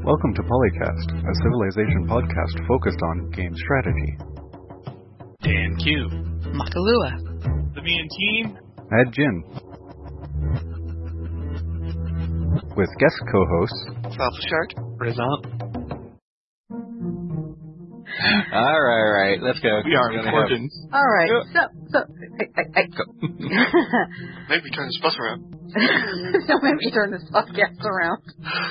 Welcome to Polycast, a Civilization podcast focused on game strategy. Dan Q. Makalua. The Me and Team. Mad Jin. With guest co-hosts Alpha Shark. Result. All right, let's go. We are recording. All right, so Maybe turn this bus around. Don't make me turn this podcast around.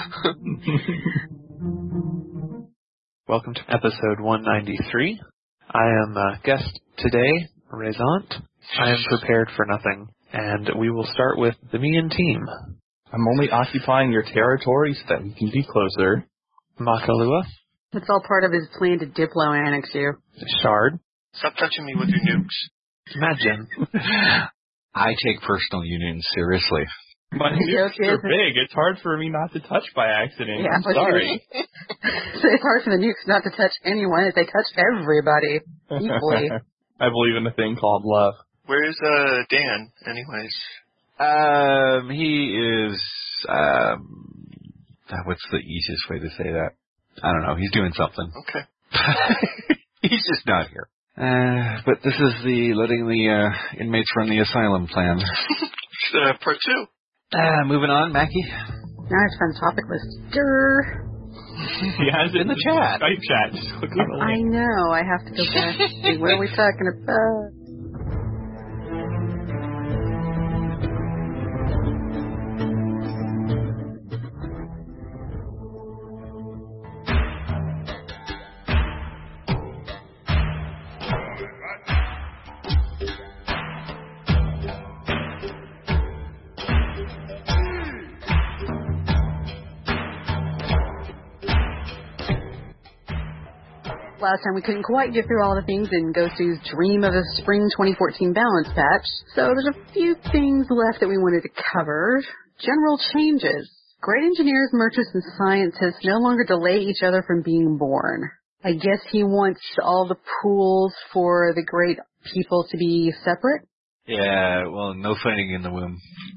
Welcome to episode 193. I am guest today, Resant. I am prepared for nothing, and we will start with the Me and Team. I'm only occupying your territory so that we can be closer. Makalua. It's all part of his plan to Diplo annex you. Shard. Stop touching me with your nukes. Imagine. I take personal unions seriously. My nukes are big. It's hard for me not to touch by accident. Yeah, I'm sorry. It's hard for the nukes not to touch anyone if they touch everybody equally. I believe in a thing called love. Where's Dan, anyways? He is, what's the easiest way to say that? I don't know. He's doing something. Okay. He's just not here. But this is the letting the inmates run the asylum plan. Part 2. Moving on, Mackie. Now it's from topic list. Durr. He has it in the chat. Skype chat. Just click on the I link. know. I have to go back and see what are we talking about. Last time we couldn't quite get through all the things in Gosu's dream of a spring 2014 balance patch, so there's a few things left that we wanted to cover. General changes. Great engineers, merchants, and scientists no longer delay each other from being born. I guess he wants all the pools for the great people to be separate? Yeah, well, no fighting in the womb.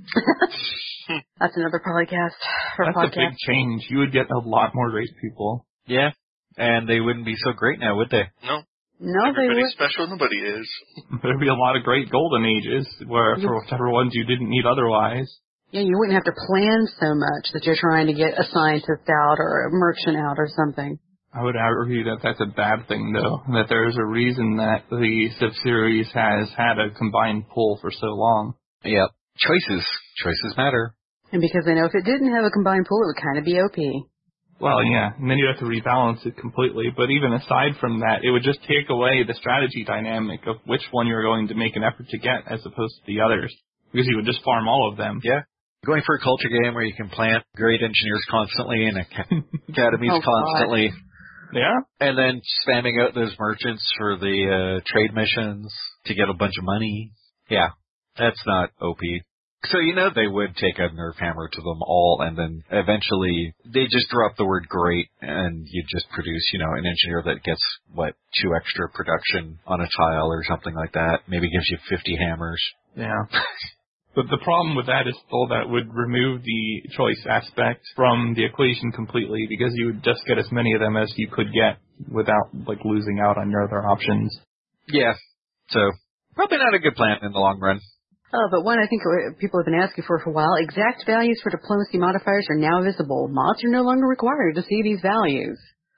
That's another podcast for That's podcast. a big change. You would get a lot more great people. Yeah, and they wouldn't be so great now, would they? No. No, they Everybody's would. special, nobody is. There'd be a lot of great golden ages where for whatever ones you didn't need otherwise. Yeah, you wouldn't have to plan so much that you're trying to get a scientist out or a merchant out or something. I would argue that that's a bad thing, though. That there's a reason that the Civ series has had a combined pull for so long. Yep. Choices matter. And because they know if it didn't have a combined pool, it would kind of be OP. Well, yeah, and then you'd have to rebalance it completely. But even aside from that, it would just take away the strategy dynamic of which one you're going to make an effort to get as opposed to the others. Because you would just farm all of them. Yeah. Going for a culture game where you can plant great engineers constantly and academies constantly. Yeah. And then spamming out those merchants for the trade missions to get a bunch of money. Yeah, that's not OP. So, they would take a nerf hammer to them all, and then eventually they just drop the word great, and you just produce, an engineer that gets, 2 extra production on a tile or something like that. Maybe gives you 50 hammers. Yeah. But the problem with that is still that would remove the choice aspect from the equation completely, because you would just get as many of them as you could get without, losing out on your other options. Yeah. So, probably not a good plan in the long run. Oh, but one I think people have been asking for a while. Exact values for diplomacy modifiers are now visible. Mods are no longer required to see these values.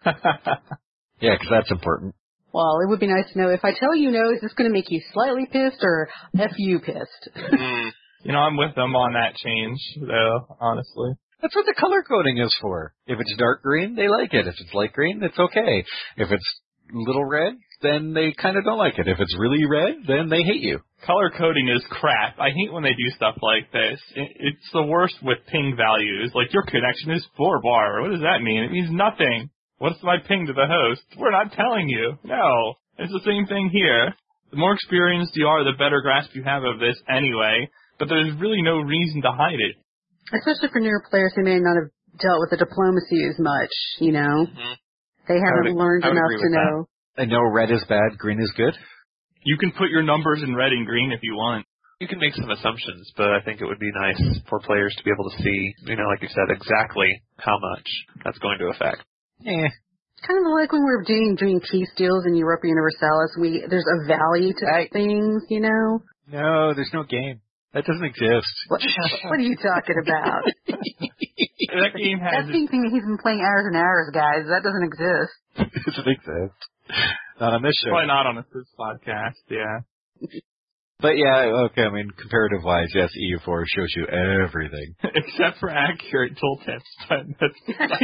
Yeah, because that's important. Well, it would be nice to know. If I tell you no, is this going to make you slightly pissed or F you pissed? I'm with them on that change, though, honestly. That's what the color coding is for. If it's dark green, they like it. If it's light green, it's okay. If it's little red, then they kind of don't like it. If it's really red, then they hate you. Color coding is crap. I hate when they do stuff like this. It's the worst with ping values. Your connection is 4 bar. What does that mean? It means nothing. What's my ping to the host? We're not telling you. No. It's the same thing here. The more experienced you are, the better grasp you have of this anyway, but there's really no reason to hide it. Especially for newer players who may not have dealt with the diplomacy as much, Mm-hmm. They haven't learned enough to know. I know red is bad, green is good. You can put your numbers in red and green if you want. You can make some assumptions, but I think it would be nice for players to be able to see, like you said, exactly how much that's going to affect. Kind of like when we're doing peace deals in Europa Universalis, there's a value to things, No, there's no game. That doesn't exist. What are you talking about? That game has... That thing he's been playing hours and hours, guys. That doesn't exist. It doesn't exist. Not on this show. Probably not on this podcast, yeah. But yeah, okay, comparative-wise, yes, EU4 shows you everything. Except for accurate tooltips, but that's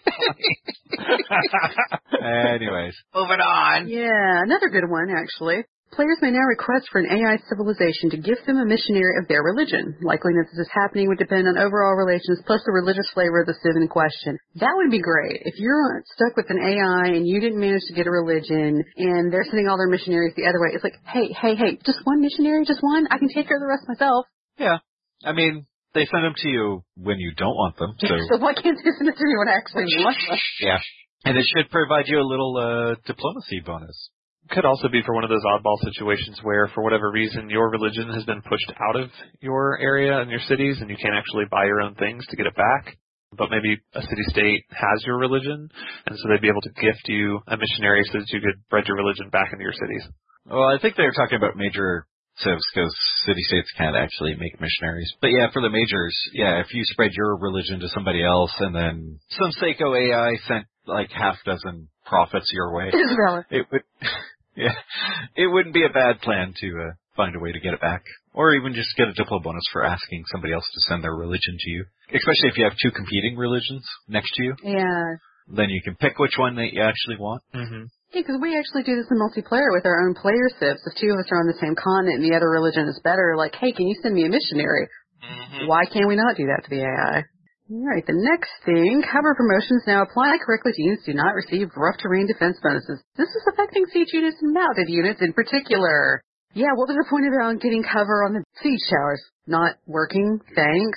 Anyways, moving on. Yeah, another good one, actually. Players may now request for an AI civilization to gift them a missionary of their religion. Likeliness of this happening would depend on overall relations plus the religious flavor of the civ in question. That would be great. If you're stuck with an AI and you didn't manage to get a religion and they're sending all their missionaries the other way, it's like, hey, just one missionary, just one? I can take care of the rest myself. Yeah. They send them to you when you don't want them. So why can't they send it to me when I actually want them? Yeah. And it should provide you a little diplomacy bonus. Could also be for one of those oddball situations where, for whatever reason, your religion has been pushed out of your area and your cities, and you can't actually buy your own things to get it back. But maybe a city-state has your religion, and so they'd be able to gift you a missionary so that you could spread your religion back into your cities. Well, I think they were talking about major civs because city-states can't actually make missionaries. But yeah, for the majors, if you spread your religion to somebody else and then some Seiko AI sent like half dozen prophets your way, it would... Yeah, it wouldn't be a bad plan to find a way to get it back. Or even just get a Diplo bonus for asking somebody else to send their religion to you. Especially if you have two competing religions next to you. Yeah. Then you can pick which one that you actually want. Mm-hmm. Yeah, because we actually do this in multiplayer with our own player civs. If two of us are on the same continent and the other religion is better, like, hey, can you send me a missionary? Mm-hmm. Why can't we not do that to the AI? All right, the next thing, cover promotions now apply correctly to units do not receive rough terrain defense bonuses. This is affecting siege units and mounted units in particular. Yeah, what was the point about getting cover on the siege towers? Not working, thanks.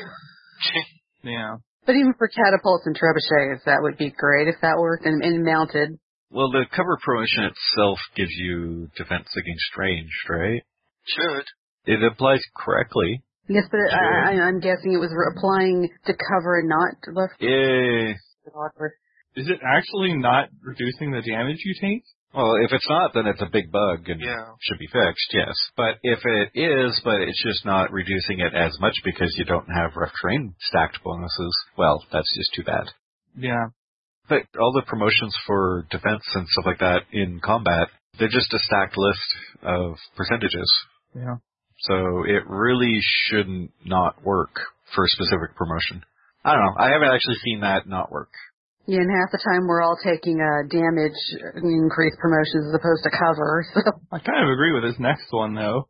Yeah. But even for catapults and trebuchets, that would be great if that worked and mounted. Well, the cover promotion itself gives you defense against ranged, right? Should. It applies correctly. Yes, but I'm guessing it was applying to cover and not to left. Yeah. Awkward. Is it actually not reducing the damage you take? Well, if it's not, then it's a big bug and should be fixed, yes. But if it is, but it's just not reducing it as much because you don't have rough terrain stacked bonuses, well, that's just too bad. Yeah. But all the promotions for defense and stuff like that in combat, they're just a stacked list of percentages. Yeah. So it really shouldn't not work for a specific promotion. I don't know. I haven't actually seen that not work. Yeah, and half the time we're all taking damage increase promotions as opposed to cover. So. I kind of agree with this next one, though.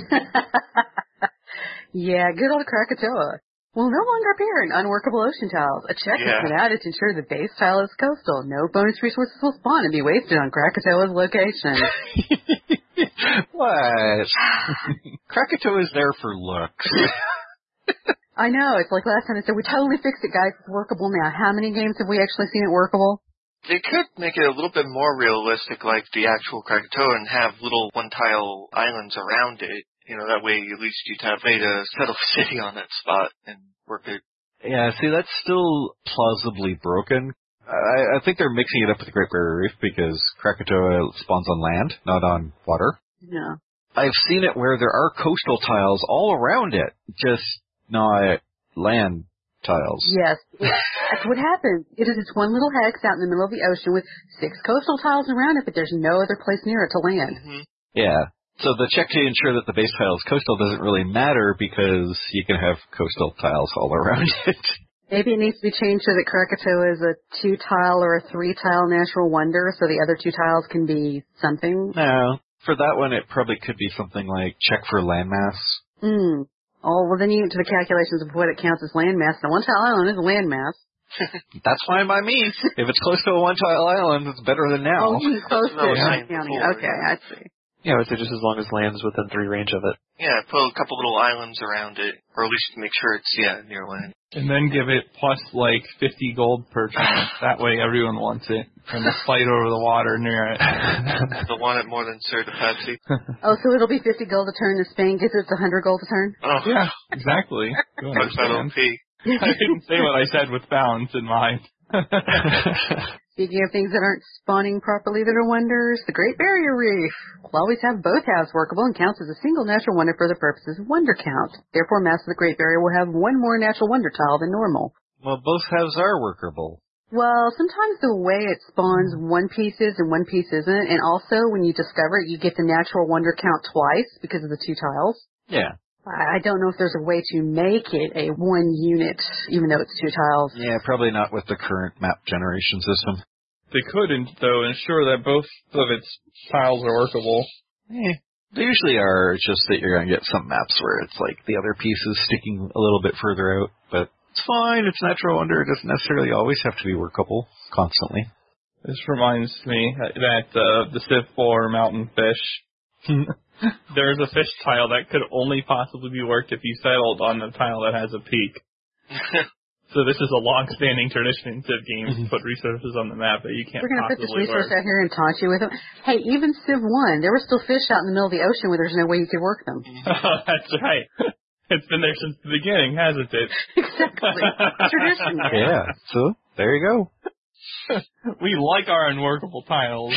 Yeah, good old Krakatoa. Will no longer appear in unworkable ocean tiles. A check has been added to ensure the base tile is coastal. No bonus resources will spawn and be wasted on Krakatoa's location. What? Krakatoa is there for looks. I know. It's like last time I said, we totally fixed it, guys. It's workable now. How many games have we actually seen it workable? They could make it a little bit more realistic like the actual Krakatoa and have little one-tile islands around it. That way at least you'd have made a settled city on that spot and work it. Yeah, see, that's still plausibly broken. I think they're mixing it up with the Great Barrier Reef because Krakatoa spawns on land, not on water. Yeah. I've seen it where there are coastal tiles all around it, just not land tiles. Yes. That's what happens. It is just one little hex out in the middle of the ocean with 6 coastal tiles around it, but there's no other place near it to land. Mm-hmm. Yeah. So the check to ensure that the base tile is coastal doesn't really matter because you can have coastal tiles all around it. Maybe it needs to be changed so that Krakatoa is a 2-tile or a 3-tile natural wonder so the other 2 tiles can be something. No. For that one, it probably could be something like check for landmass. Oh, well, then you get to the calculations of what it counts as landmass. Now, 1-tile island is a landmass. That's fine by me. If it's close to a 1-tile island, it's better than now. Oh, close to it. Counting. Okay, I see. Yeah, I would say just as long as land's within 3 range of it. Yeah, put a couple little islands around it, or at least make sure it's, near land. And then give it plus, 50 gold per turn. That way everyone wants it. and the fight over the water near it. They'll want it more than Sir to Pepsi. Oh, so it'll be 50 gold a turn. The Spain gets it's 100 gold a turn. Oh, Yeah, exactly. You Talk about understand. OP. I didn't say what I said with balance in mind. Speaking of things that aren't spawning properly that are wonders, the Great Barrier Reef will always have both halves workable and counts as a single natural wonder for the purposes of wonder count. Therefore, Mass of the Great Barrier will have one more natural wonder tile than normal. Well, both halves are workable. Well, sometimes the way it spawns, one piece is and one piece isn't, and also when you discover it, you get the natural wonder count twice because of the two tiles. Yeah. I don't know if there's a way to make it a one unit, even though it's two tiles. Yeah, probably not with the current map generation system. They could, though, ensure that both of its tiles are workable. They usually are. It's just that you're going to get some maps where it's like the other piece is sticking a little bit further out, but it's fine. It's natural wonder. It doesn't necessarily always have to be workable constantly. This reminds me that the Civ 4 mountain fish, there's a fish tile that could only possibly be worked if you settled on the tile that has a peak. So this is a long-standing tradition in Civ games to put resources on the map that you can't We're going to put this possibly resource work. out here and taunt you with them. Hey, even Civ 1, there were still fish out in the middle of the ocean where there's no way you could work them. That's right. It's been there since the beginning, hasn't it? Exactly. Tradition. Yeah. So there you go. We like our unworkable tiles.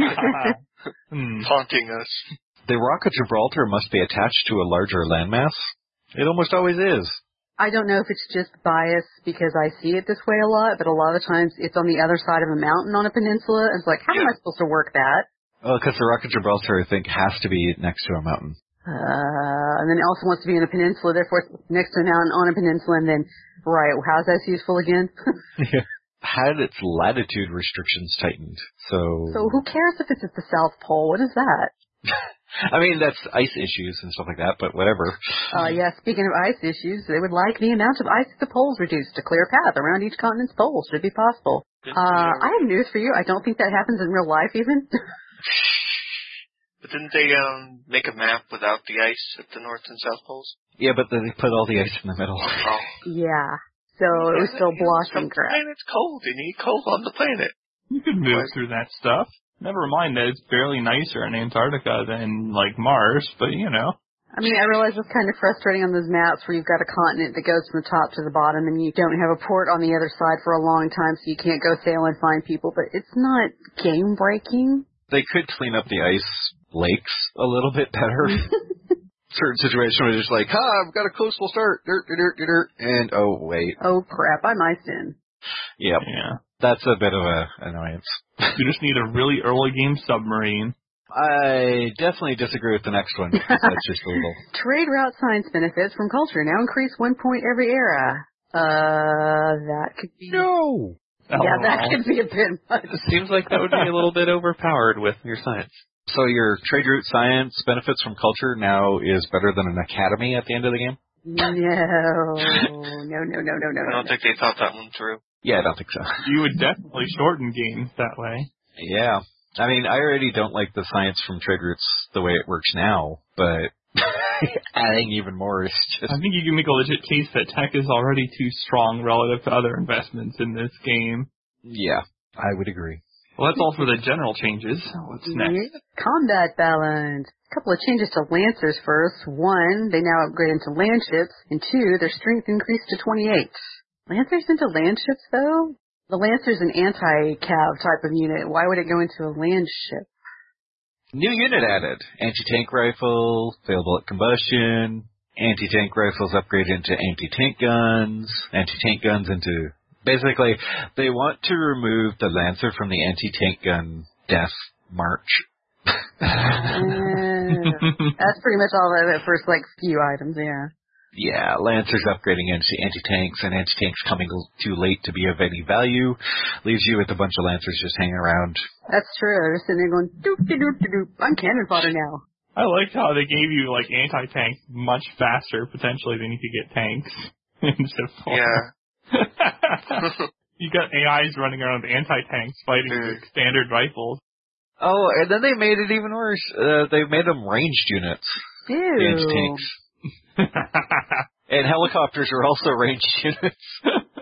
Taunting us. The Rock of Gibraltar must be attached to a larger landmass. It almost always is. I don't know if it's just bias because I see it this way a lot, but a lot of times it's on the other side of a mountain on a peninsula. And it's like, how am I supposed to work that? Well, because the Rock of Gibraltar, I think, has to be next to a mountain. And then it also wants to be in a peninsula, therefore it's next to a mountain on a peninsula, and then, right, how's that useful again? Had its latitude restrictions tightened, so... So who cares if it's at the South Pole? What is that? I mean, that's ice issues and stuff like that, but whatever. Yeah, speaking of ice issues, they would like the amount of ice at the poles reduced. A clear path around each continent's pole should be possible. I have news for you. I don't think that happens in real life even. But didn't they make a map without the ice at the North and South Poles? Yeah, but then they put all the ice in the middle. Oh. Yeah. So it was still blocking Some crap. planet's cold. You need cold on the planet. You could move through that stuff. Never mind that it's barely nicer in Antarctica than, like, Mars, but, you know. I mean, I realize it's kind of frustrating on those maps where you've got a continent that goes from the top to the bottom and you don't have a port on the other side for a long time so you can't go sail and find people, but it's not game-breaking. They could clean up the ice lakes a little bit better. Certain situation where it's just like, I've got a coastal start, and oh, wait. Oh, crap, I'm iced in. Yep. Yeah. That's a bit of a annoyance. You just need a really early game submarine. I definitely disagree with the next one, because that's just a little... Trade route science benefits from culture now increase 1 point every era. That could be... No! Yeah, that could be a bit much. It seems like that would be a little bit overpowered with your science. So your trade route science benefits from culture now is better than an academy at the end of the game? No. I don't think they thought that one through. Yeah, I don't think so. You would definitely shorten games that way. Yeah. I mean, I already don't like the science from trade routes the way it works now, but adding even more is just... I think you can make a legit case that tech is already too strong relative to other investments in this game. Yeah, I would agree. Well, that's all for the general changes. What's next? Combat balance. A couple of changes to Lancers first. 1, they now upgrade into land ships, and 2, their strength increased to 28. Lancers into land ships, though? The Lancer's an anti-cav type of unit. Why would it go into a land ship? New unit added. Anti-tank rifle, fail bullet combustion, anti-tank rifles upgrade into anti-tank guns, anti-tank guns into... Basically, they want to remove the Lancer from the anti-tank gun death march. That's pretty much all of it for like few items, yeah. Yeah, Lancers upgrading into anti-tanks, and anti-tanks coming too late to be of any value leaves you with a bunch of Lancers just hanging around. That's true. They're sitting there going, doop-de-doop-de-doop. I'm cannon fodder now. I liked how they gave you, like, anti-tanks much faster, potentially, than you could get tanks. Yeah. You got AIs running around with anti-tanks fighting with standard rifles. Oh, and then they made it even worse. They made them ranged units. Ew. The anti-tanks. And helicopters are also ranged units.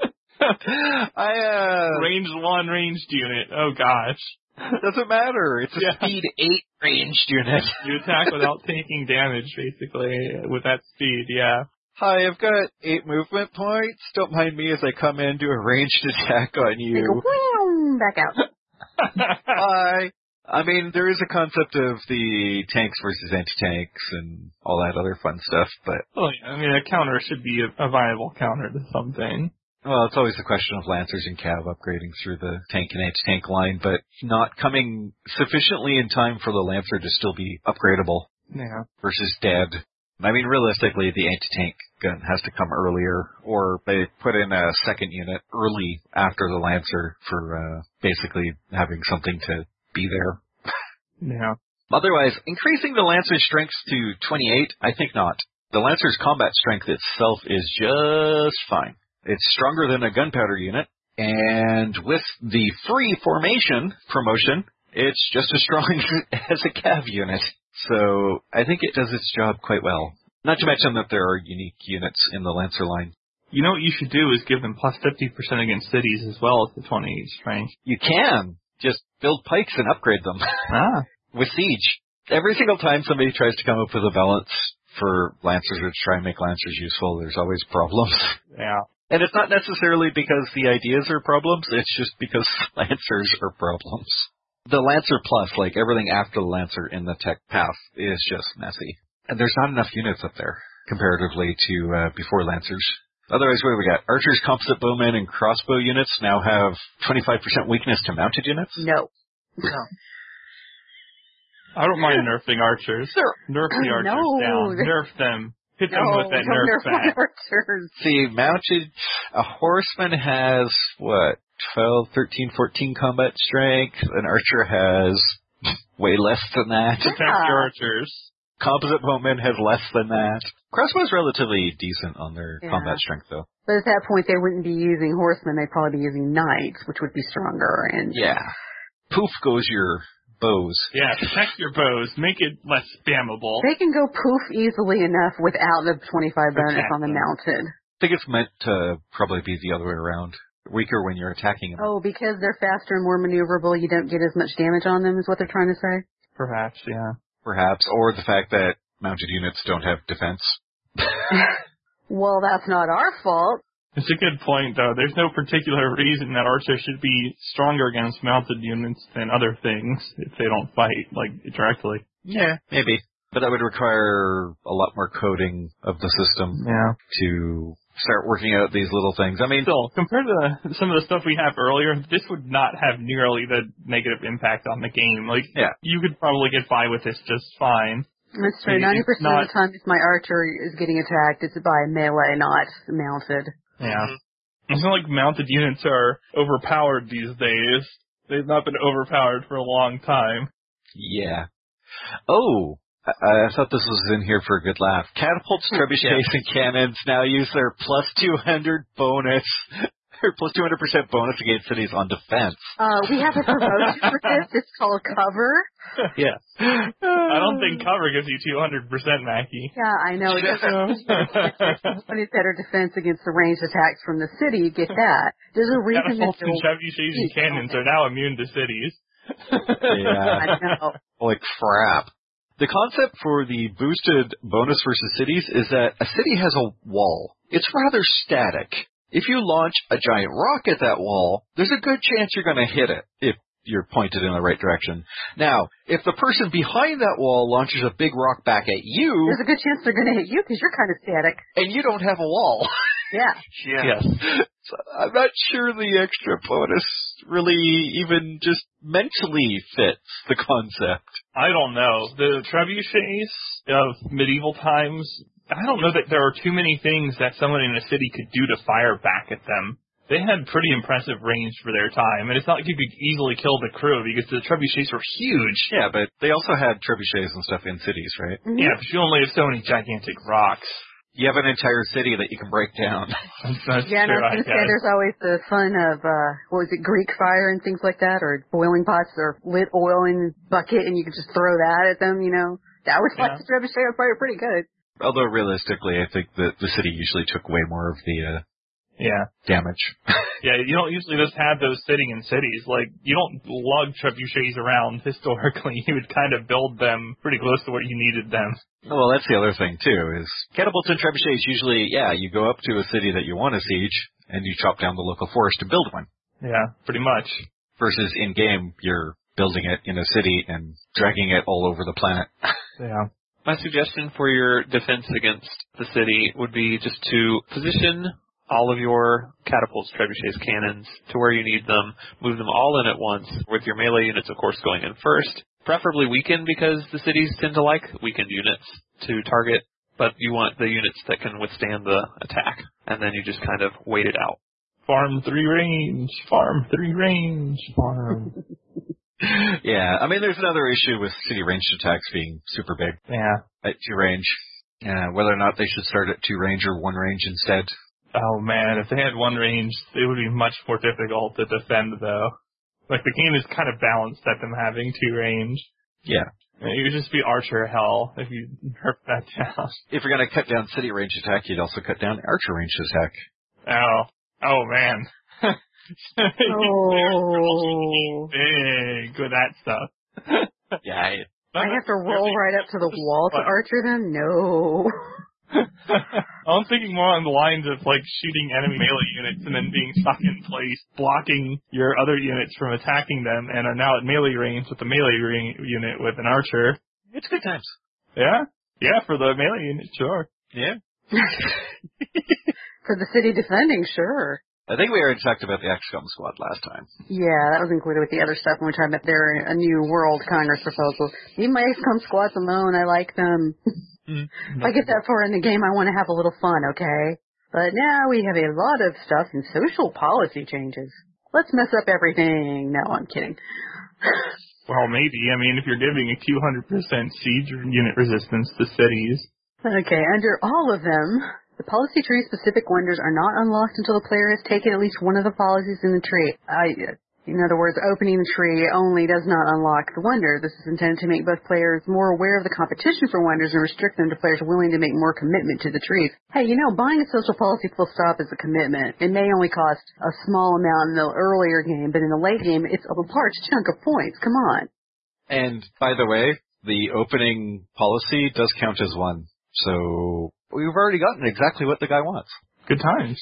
Range 1 ranged unit. Oh gosh. Doesn't matter. It's a speed 8 ranged unit. You attack without taking damage, basically, with that speed, yeah. Hi, I've got 8 movement points. Don't mind me as I come in, do a ranged attack on They go, you. "Whew," back out. Bye. I mean, there is a concept of the tanks versus anti-tanks and all that other fun stuff, but... Well, yeah, I mean, a counter should be a viable counter to something. Well, it's always a question of Lancers and Cav upgrading through the tank and anti-tank line, but not coming sufficiently in time for the Lancer to still be upgradable. Yeah. Versus dead. I mean, realistically, the anti-tank gun has to come earlier, or they put in a second unit early after the Lancer for basically having something to be there. Yeah. Otherwise, increasing the Lancer's strength to 28, I think not. The Lancer's combat strength itself is just fine. It's stronger than a gunpowder unit, and with the free formation promotion, it's just as strong as a Cav unit. So I think it does its job quite well. Not to mention that there are unique units in the Lancer line. You know what you should do is give them plus 50% against cities as well as the 28 strength. You can just build pikes and upgrade them. With Siege. Every single time somebody tries to come up with a balance for Lancers or to try and make Lancers useful, there's always problems. Yeah. And it's not necessarily because the ideas are problems, it's just because Lancers are problems. The Lancer Plus, like everything after the Lancer in the tech path, is just messy. And there's not enough units up there, comparatively to before Lancers. Otherwise, what do we got? Archers, composite bowmen, and crossbow units now have 25% weakness to mounted units? No. I don't mind nerfing archers. Nerf the archers down. Nerf them. Hit them with that nerf bat. Archers. See, mounted, a horseman has, 12, 13, 14 combat strength. An archer has way less than that. Protect your archers. Composite bowman has less than that. Crossbow's relatively decent on their combat strength, though. But at that point, they wouldn't be using horsemen. They'd probably be using knights, which would be stronger. And yeah. Poof goes your bows. Yeah, protect your bows. Make it less spammable. They can go poof easily enough without the 25 bonus on the mounted. I think it's meant to probably be the other way around. Weaker when you're attacking them. Oh, because they're faster and more maneuverable, you don't get as much damage on them, is what they're trying to say? Perhaps, yeah. Perhaps. Or the fact that mounted units don't have defense. Well, that's not our fault. It's a good point, though. There's no particular reason that archers should be stronger against mounted units than other things if they don't fight, like, directly. Yeah, maybe. But that would require a lot more coding of the system to start working out these little things. I mean, still, compared to some of the stuff we have earlier, this would not have nearly the negative impact on the game. Like, you could probably get by with this just fine. That's true. 90% of the time, if my archer is getting attacked, it's by melee, not mounted. Yeah. It's not like mounted units are overpowered these days. They've not been overpowered for a long time. Yeah. Oh, I thought this was in here for a good laugh. Catapults, trebuchets, and cannons now use their plus 200 bonus, or plus 200% bonus against cities on defense. We have a promotion for this. It's called cover. Yeah. I don't think cover gives you 200%, Mackie. Yeah, I know. It doesn't. But it's better defense against the ranged attacks from the city. You get that. There's a reason that catapults and trebuchets and cannons are now immune to cities. Yeah. I know. Holy crap. The concept for the boosted bonus versus cities is that a city has a wall. It's rather static. If you launch a giant rock at that wall, there's a good chance you're going to hit it if you're pointed in the right direction. Now, if the person behind that wall launches a big rock back at you... there's a good chance they're going to hit you because you're kind of static. And you don't have a wall. Yeah. Yes. So I'm not sure the extra bonus really even just mentally fits the concept. I don't know. The trebuchets of medieval times, I don't know that there are too many things that someone in a city could do to fire back at them. They had pretty impressive range for their time, and it's not like you could easily kill the crew because the trebuchets were huge. Yeah, but they also had trebuchets and stuff in cities, right? Mm-hmm. Yeah, but you only have so many gigantic rocks. You have an entire city that you can break down. That's yeah, true, and I was going to say there's always the fun of, what was it, Greek fire and things like that, or boiling pots or lit oil in a bucket and you could just throw that at them, you know. That would light the trebuchet on fire pretty good. Although realistically, I think that the city usually took way more of the damage. Yeah, you don't usually just have those sitting in cities. Like, you don't lug trebuchets around historically. You would kind of build them pretty close to where you needed them. Well, that's the other thing, too, is catapults and trebuchets usually, you go up to a city that you want to siege, and you chop down the local forest to build one. Yeah, pretty much. Versus in-game, you're building it in a city and dragging it all over the planet. Yeah. My suggestion for your defense against the city would be just to position all of your catapults, trebuchets, cannons to where you need them, move them all in at once, with your melee units, of course, going in first. Preferably weakened, because the cities tend to like weakened units to target, but you want the units that can withstand the attack, and then you just kind of wait it out. Farm 3 range, farm 3 range, farm. Yeah, I mean, there's another issue with city ranged attacks being super big. Yeah. At 2 range. Whether or not they should start at 2 range or 1 range instead. Oh man, if they had 1 range, it would be much more difficult to defend, though. Like, the game is kind of balanced at them having 2 range. Yeah. It would just be archer hell if you nerf that down. If you're going to cut down city range attack, you'd also cut down archer range attack. Oh man. Oh. Big with that stuff. Yeah. I have to roll right up to the wall to archer them? No. I'm thinking more on the lines of, like, shooting enemy melee units and then being stuck in place, blocking your other units from attacking them, and are now at melee range with the melee unit with an archer. It's good times. Yeah? Yeah, for the melee unit, sure. Yeah. For the city defending, sure. I think we already talked about the XCOM squad last time. Yeah, that was included with the other stuff when we were talking about a new World Congress proposal. Leave my XCOM squads alone, I like them. If I get that far in the game, I want to have a little fun, okay? But now we have a lot of stuff and social policy changes. Let's mess up everything. No, I'm kidding. Well, maybe. I mean, if you're giving a 200% siege unit resistance to cities. Okay, under all of them, the policy tree-specific wonders are not unlocked until the player has taken at least one of the policies in the tree. In other words, opening the tree only does not unlock the wonder. This is intended to make both players more aware of the competition for wonders and restrict them to players willing to make more commitment to the trees. Hey, buying a social policy full stop is a commitment. It may only cost a small amount in the earlier game, but in the late game, it's a large chunk of points. Come on. And, by the way, the opening policy does count as one. So, we've already gotten exactly what the guy wants. Good times.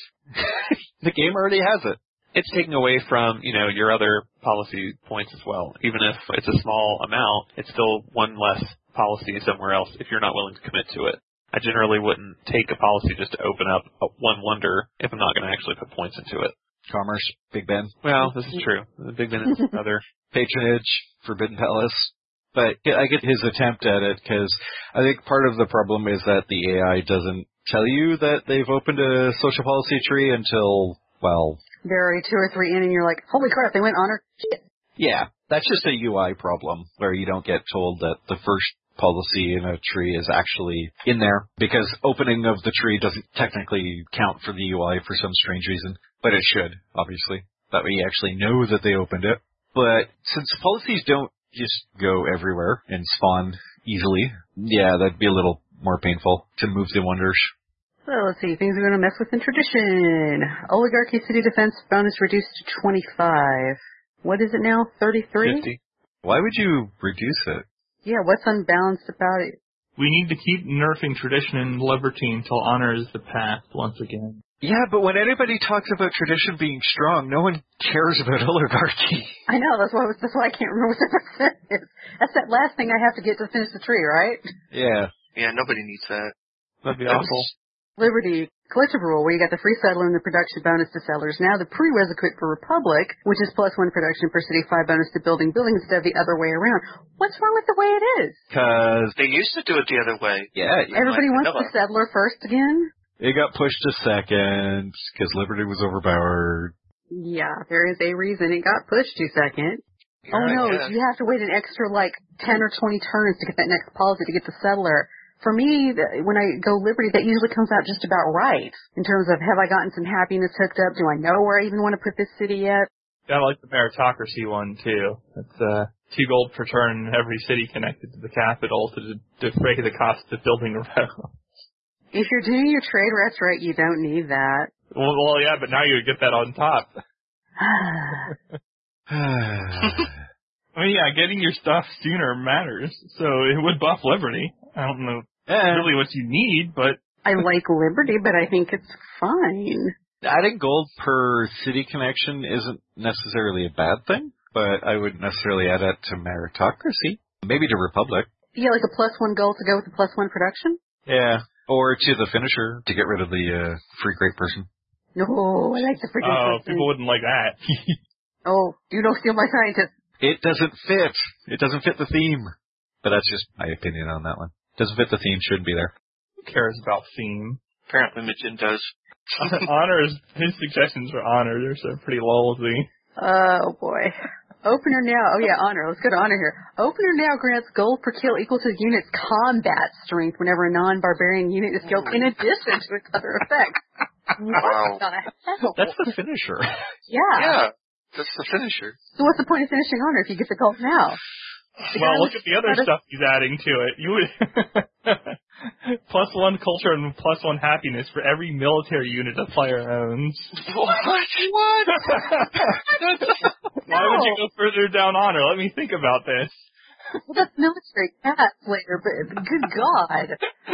The game already has it. It's taking away from, your other policy points as well. Even if it's a small amount, it's still one less policy somewhere else if you're not willing to commit to it. I generally wouldn't take a policy just to open up one wonder if I'm not going to actually put points into it. Commerce, Big Ben. Well, this is true. Big Ben is another. Patronage, Forbidden Palace. But I get his attempt at it because I think part of the problem is that the AI doesn't tell you that they've opened a social policy tree until, well... They're already 2 or 3 in and you're like, holy crap, they went honor. Shit. Yeah, that's just a UI problem where you don't get told that the first policy in a tree is actually in there because opening of the tree doesn't technically count for the UI for some strange reason, but it should, obviously. That way you actually know that they opened it. But since policies don't just go everywhere and spawn easily, yeah, that'd be a little more painful to move the wonders. So let's see, things we're going to mess with in tradition. Oligarchy city defense bonus reduced to 25. What is it now? 33? 50. Why would you reduce it? Yeah, what's unbalanced about it? We need to keep nerfing tradition and liberty until honor is the path once again. Yeah, but when anybody talks about tradition being strong, no one cares about oligarchy. I know, that's why I can't remember what the % is. That's that last thing I have to get to finish the tree, right? Yeah. Yeah, nobody needs that. That'd be awful. Liberty, collective rule, where you got the free settler and the production bonus to settlers. Now the prerequisite for Republic, which is +1 production per city, 5 bonus to building instead of the other way around. What's wrong with the way it is? Because They used to do it the other way. yeah, Everybody like wants the settler first again? it got pushed to second because Liberty was overpowered. Yeah, there is a reason it got pushed to second. Yeah, Oh no, yeah. you have to wait an extra 10 or 20 turns to get that next policy to get the settler. For me, when I go Liberty, that usually comes out just about right. In terms of, have I gotten some happiness hooked up? Do I know where I even want to put this city yet? I like the meritocracy one, too. It's 2 gold per turn in every city connected to the capital to defray the cost of building a road. If you're doing your trade routes right, you don't need that. Well, yeah, but now you would get that on top. I mean, yeah, getting your stuff sooner matters, so it would buff Liberty. I don't know really what you need, but... I like Liberty, but I think it's fine. Adding gold per city connection isn't necessarily a bad thing, but I wouldn't necessarily add that to meritocracy. Maybe to Republic. Yeah, like a +1 gold to go with the +1 production? Yeah, or to the finisher to get rid of the free great person. No, I like the freaking person. People wouldn't like that. Oh, you don't steal my scientist. It doesn't fit. It doesn't fit the theme. But that's just my opinion on that one. Doesn't fit the theme, shouldn't be there. Who cares about theme? Apparently Mitchin does. His suggestions for honor, they're pretty lousy. Oh, boy. Opener now. Oh, yeah, honor. Let's go to honor here. Opener now grants gold per kill equal to the unit's combat strength whenever a non-barbarian unit is killed in addition to its other effects. Wow. What the hell? That's the finisher. Yeah. Yeah, that's the finisher. So what's the point of finishing honor if you get the gold now? Well, look at the other stuff he's adding to it. You would +1 culture and +1 happiness for every military unit a player owns. What? Why would you go further down honor? Let me think about this. Well, that's military cats later, but good God.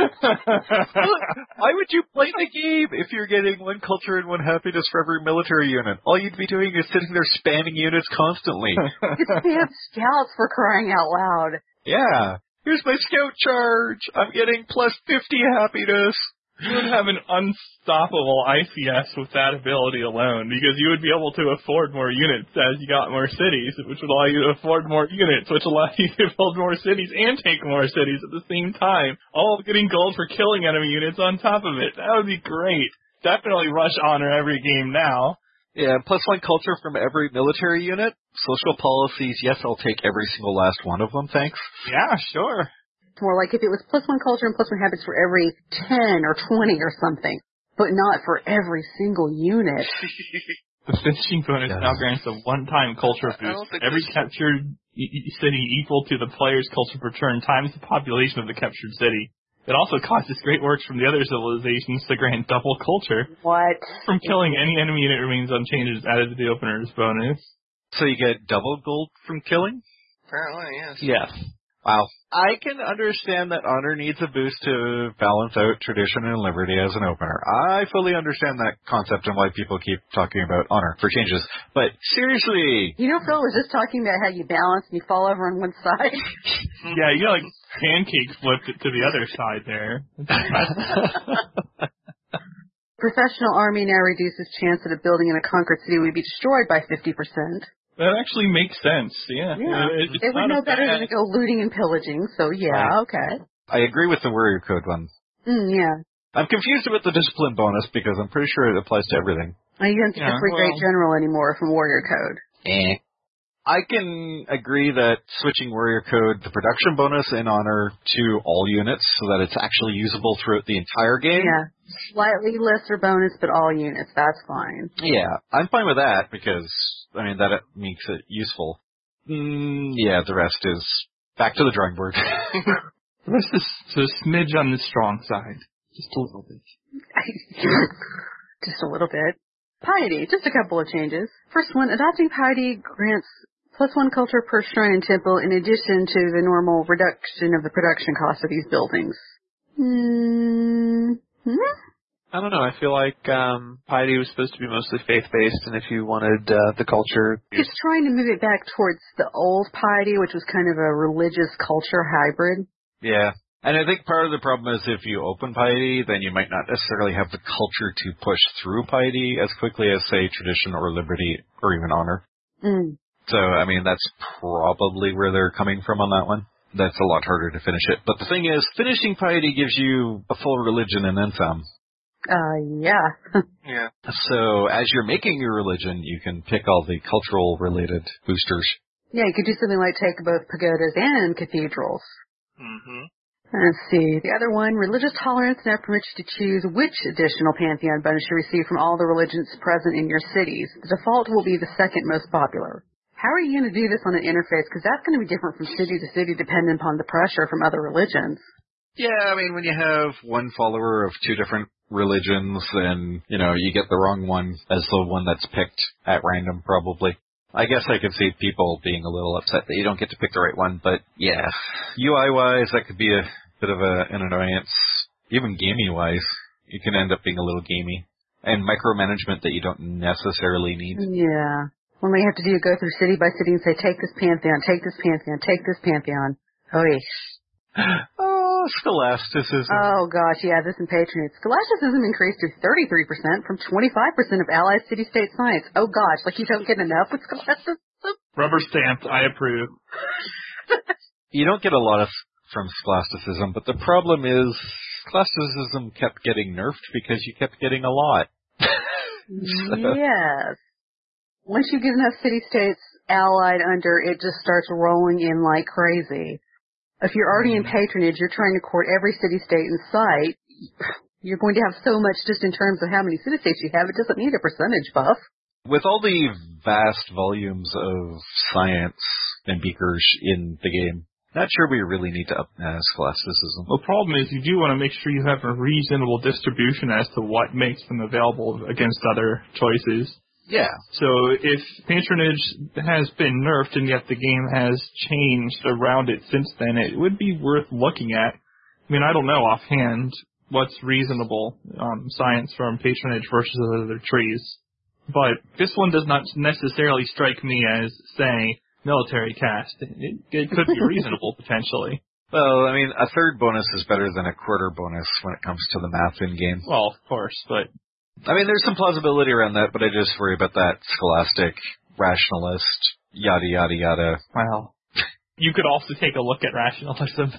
Why would you play the game if you're getting 1 culture and 1 happiness for every military unit? All you'd be doing is sitting there spamming units constantly. You spam scouts for crying out loud. Yeah. Here's my scout charge. I'm getting +50 happiness. You would have an unstoppable ICS with that ability alone, because you would be able to afford more units as you got more cities, which would allow you to afford more units, which allow you to build more cities and take more cities at the same time, all getting gold for killing enemy units on top of it. That would be great. Definitely rush honor every game now. Yeah, +1 culture from every military unit. Social policies, yes, I'll take every single last one of them, thanks. Yeah, sure. More like if it was +1 culture and +1 habits for every 10 or 20 or something, but not for every single unit. The finishing bonus now grants a one-time culture boost. Every captured city equal to the player's culture per turn times the population of the captured city. It also causes great works from the other civilizations to grant double culture. What? From killing any enemy unit remains unchanged is added to the opener's bonus. So you get double gold from killing? Apparently, yes. Yes. Wow. I can understand that honor needs a boost to balance out tradition and liberty as an opener. I fully understand that concept and why people keep talking about honor for changes. But seriously. You know, Phil was just talking about how you balance and you fall over on one side. Yeah, you like pancake flipped it to the other side there. Professional army now reduces chance that a building in a conquered city would be destroyed by 50%. That actually makes sense, yeah. They would know better than to go looting and pillaging, so yeah, okay. I agree with the warrior code one. Yeah. I'm confused about the discipline bonus because I'm pretty sure it applies to everything. You don't get the free great general anymore from warrior code. I can agree that switching warrior code, the production bonus in honor to all units so that it's actually usable throughout the entire game. Yeah. Slightly lesser bonus, but all units, that's fine. Yeah, I'm fine with that because, I mean, that makes it useful. Yeah, the rest is back to the drawing board. The rest is a smidge on the strong side. Just a little bit. Just a little bit. Piety, just a couple of changes. First one, adopting piety grants +1 culture per shrine and temple in addition to the normal reduction of the production cost of these buildings. I don't know. I feel like piety was supposed to be mostly faith-based, and if you wanted the culture... It's trying to move it back towards the old piety, which was kind of a religious culture hybrid. Yeah. And I think part of the problem is if you open piety, then you might not necessarily have the culture to push through piety as quickly as, say, tradition or liberty or even honor. So, I mean, that's probably where they're coming from on that one. That's a lot harder to finish it. But the thing is, finishing piety gives you a full religion and then some. Yeah. Yeah. So, as you're making your religion, you can pick all the cultural-related boosters. Yeah, you could do something like take both pagodas and cathedrals. Mm-hmm. Let's see. The other one, religious tolerance now permits you to choose which additional Pantheon bonus you receive from all the religions present in your cities. The default will be the second most popular. How are you going to do this on an interface? Because that's going to be different from city to city depending upon the pressure from other religions. Yeah, I mean, when you have one follower of two different religions, and, you get the wrong one as the one that's picked at random, probably. I guess I could see people being a little upset that you don't get to pick the right one, but yeah. UI-wise, that could be a bit of an annoyance. Even gamey-wise, you can end up being a little gamey. And micromanagement that you don't necessarily need. Yeah. When we have to go through city by city and say, take this pantheon, take this pantheon, take this pantheon. Oh, scholasticism. Oh, gosh, yeah, this in patronage. Scholasticism increased to 33% from 25% of allied city-state science. Oh, gosh, like you don't get enough with scholasticism? Rubber stamped, I approve. You don't get a lot from scholasticism, but the problem is scholasticism kept getting nerfed because you kept getting a lot. Yes. Once you get enough city-states allied under, it just starts rolling in like crazy. If you're already in patronage, you're trying to court every city-state in sight. You're going to have so much just in terms of how many city-states you have. It doesn't need a percentage buff. With all the vast volumes of science and beakers in the game, not sure we really need to up scholasticism. The problem is you do want to make sure you have a reasonable distribution as to what makes them available against other choices. Yeah. So if patronage has been nerfed and yet the game has changed around it since then, it would be worth looking at. I mean, I don't know offhand what's reasonable science from patronage versus other trees. But this one does not necessarily strike me as, say, military caste. It could be reasonable, potentially. Well, I mean, a third bonus is better than a quarter bonus when it comes to the math in-game. Well, of course, but... I mean, there's some plausibility around that, but I just worry about that scholastic, rationalist, yada, yada, yada. Well, you could also take a look at rationalism.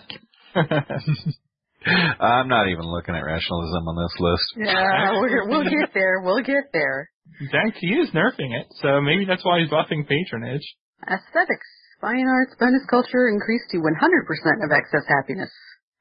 I'm not even looking at rationalism on this list. Yeah, we'll get there. We'll get there. He is nerfing it, so maybe that's why he's buffing patronage. Aesthetics. Fine arts, bonus culture increased to 100% of excess happiness.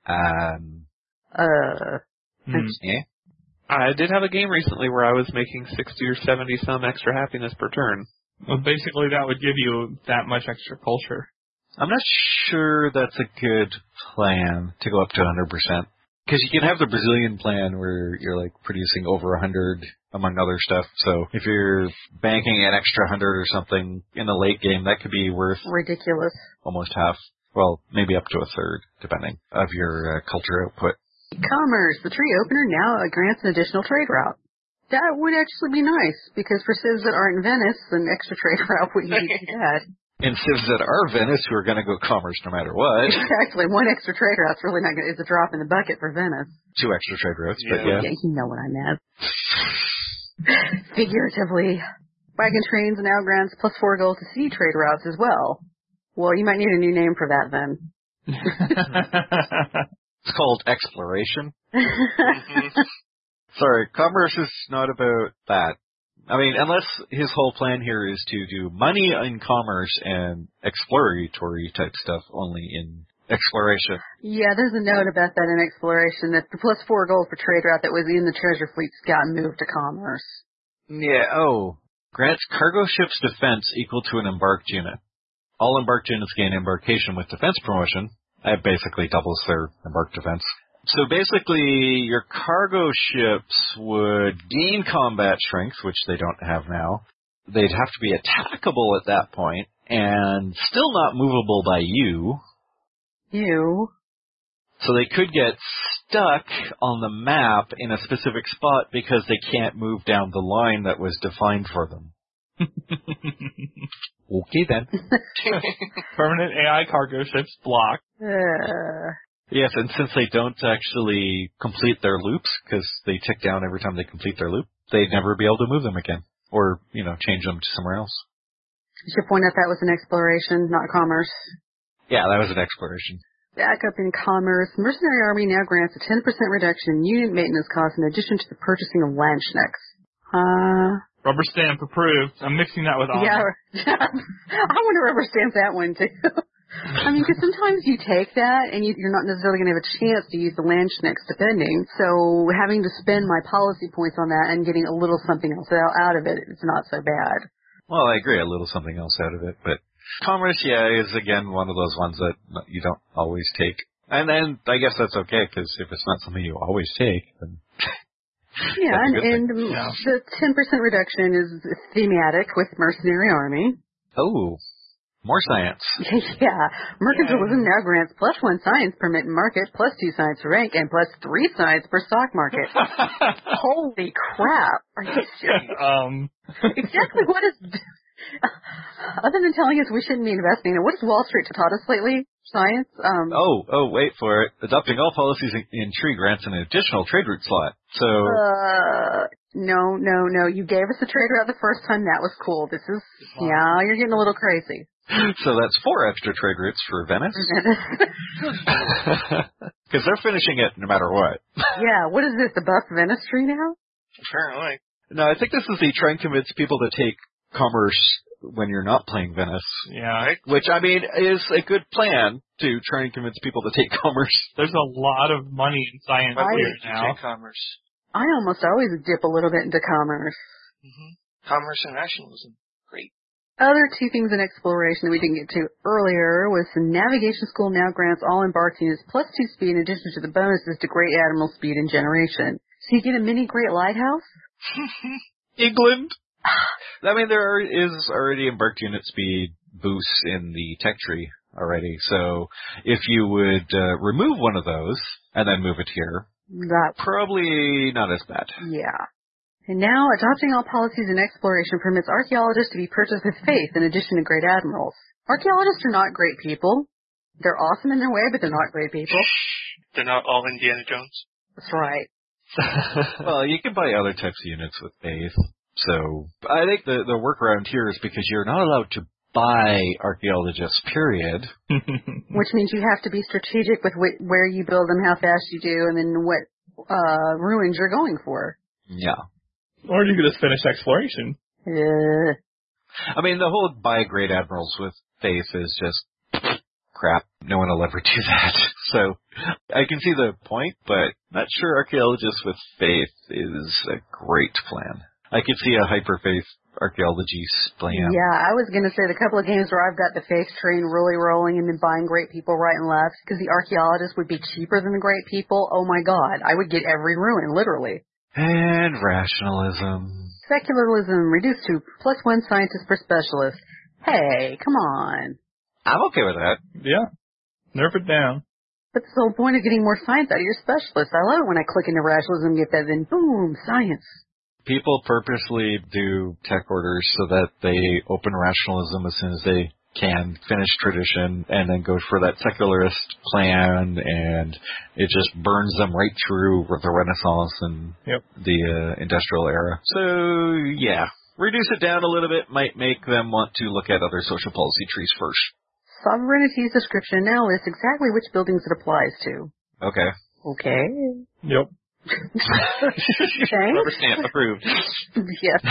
Yeah. I did have a game recently where I was making 60 or 70 some extra happiness per turn. Well, basically that would give you that much extra culture. I'm not sure that's a good plan to go up to 100%. Because you can have the Brazilian plan where you're like producing over 100 among other stuff. So if you're banking an extra 100 or something in the late game, that could be worth ridiculous. Almost half. Well, maybe up to a third, depending, of your culture output. Commerce. The tree opener now grants an additional trade route. That would actually be nice, because for civs that aren't in Venice, an extra trade route wouldn't be too bad. And civs that are Venice who are going to go commerce no matter what. Exactly. One extra trade route's really not is a drop in the bucket for Venice. 2 extra trade routes, but yeah. You know what I meant. Figuratively. Wagon trains and outgrants plus 4 gold to sea trade routes as well. Well, you might need a new name for that then. It's called exploration. Sorry, commerce is not about that. I mean, unless his whole plan here is to do money in commerce and exploratory type stuff only in exploration. Yeah, there's a note about that in exploration, that the plus 4 gold for trade route that was in the treasure fleet's got moved to commerce. Yeah, grants cargo ship's defense equal to an embarked unit. All embarked units gain embarkation with defense promotion. That basically doubles their embarked defense. So basically, your cargo ships would gain combat strength, which they don't have now. They'd have to be attackable at that point, and still not movable by you. You. So they could get stuck on the map in a specific spot because they can't move down the line that was defined for them. Okay then. Permanent AI cargo ships blocked. Yes, and since they don't actually complete their loops, because they tick down every time they complete their loop, they'd never be able to move them again. Or, change them to somewhere else. You should point out that was an exploration, not commerce. Yeah, that was an exploration. Back up in commerce, Mercenary Army now grants a 10% reduction in unit maintenance costs in addition to the purchasing of Landschnecks. Rubber stamp approved. I'm mixing that with honor. Yeah, I want to rubber stamp that one too. I mean, because sometimes you take that and you're not necessarily going to have a chance to use the Landschnecks depending. So having to spend my policy points on that and getting a little something else out of it is not so bad. Well, I agree, a little something else out of it. But commerce, is again one of those ones that you don't always take. And then I guess that's okay, because if it's not something you always take, then Yeah, That's a good and thing. Yeah. the 10% reduction is thematic with Mercenary Army. Oh, more science. Yeah, mercantilism Yay. now grants +1 science permit in market, +2 science for rank, and +3 science per stock market. Holy crap! Are you serious? Exactly what is... Other than telling us we shouldn't be investing, what has Wall Street taught us lately? Science? Wait for it. Adopting all policies in tree grants an additional trade route slot. So, No. You gave us the trade route the first time. That was cool. This is... Yeah, you're getting a little crazy. so that's 4 extra trade routes for Venice. Because they're finishing it no matter what. Yeah, what is this, the Buff Venice tree now? Apparently. No, I think this is the try and convince people to take commerce when you're not playing Venice. Yeah. Right? Which, I mean, is a good plan to try and convince people to take commerce. There's a lot of money in science Why here would you now. take commerce? I almost always dip a little bit into commerce. Commerce and nationalism. Great. Other 2 things in exploration that we didn't get to earlier was the navigation school now grants all embarked units +2 speed in addition to the bonuses to Great Admiral speed and generation. So you get a mini Great Lighthouse? England! I mean, is already embarked unit speed boosts in the tech tree already. So if you would remove one of those and then move it here, That, probably not as bad. yeah. And now, adopting all policies in exploration permits archaeologists to be purchased with faith in addition to Great Admirals. Archaeologists are not great people. They're awesome in their way, but they're not great people. They're not all Indiana Jones. That's right. Well, you can buy other types of units with faith. So I think the workaround here is because you're not allowed to buy archaeologists, period. Which means you have to be strategic with where you build them, how fast you do, and then what ruins you're going for. Yeah. Or you could just finish exploration. I mean, the whole buy Great Admirals with faith is just crap. No one will ever do that. So I can see the point, but not sure archaeologists with faith is a great plan. I could see a hyperfaith archaeology plan. Yeah, I was going to say the couple of games where I've got the faith train really rolling and then buying great people right and left, because the archaeologists would be cheaper than the great people. Oh my god, I would get every ruin, literally. And rationalism. Secularism reduced to +1 scientist per specialist. Hey, come on. I'm okay with that. Yeah. Nerf it down. That's the whole point of getting more science out of your specialist. I love it when I click into rationalism and get that, then boom, science. People purposely do tech orders so that they open rationalism as soon as they can, finish tradition, and then go for that secularist plan, and it just burns them right through the Renaissance and the industrial era. So, yeah, reduce it down a little bit might make them want to look at other social policy trees first. Sovereignty's description now lists exactly which buildings it applies to. Okay. Okay. Yep. Change? Rubber stamp approved. Yes.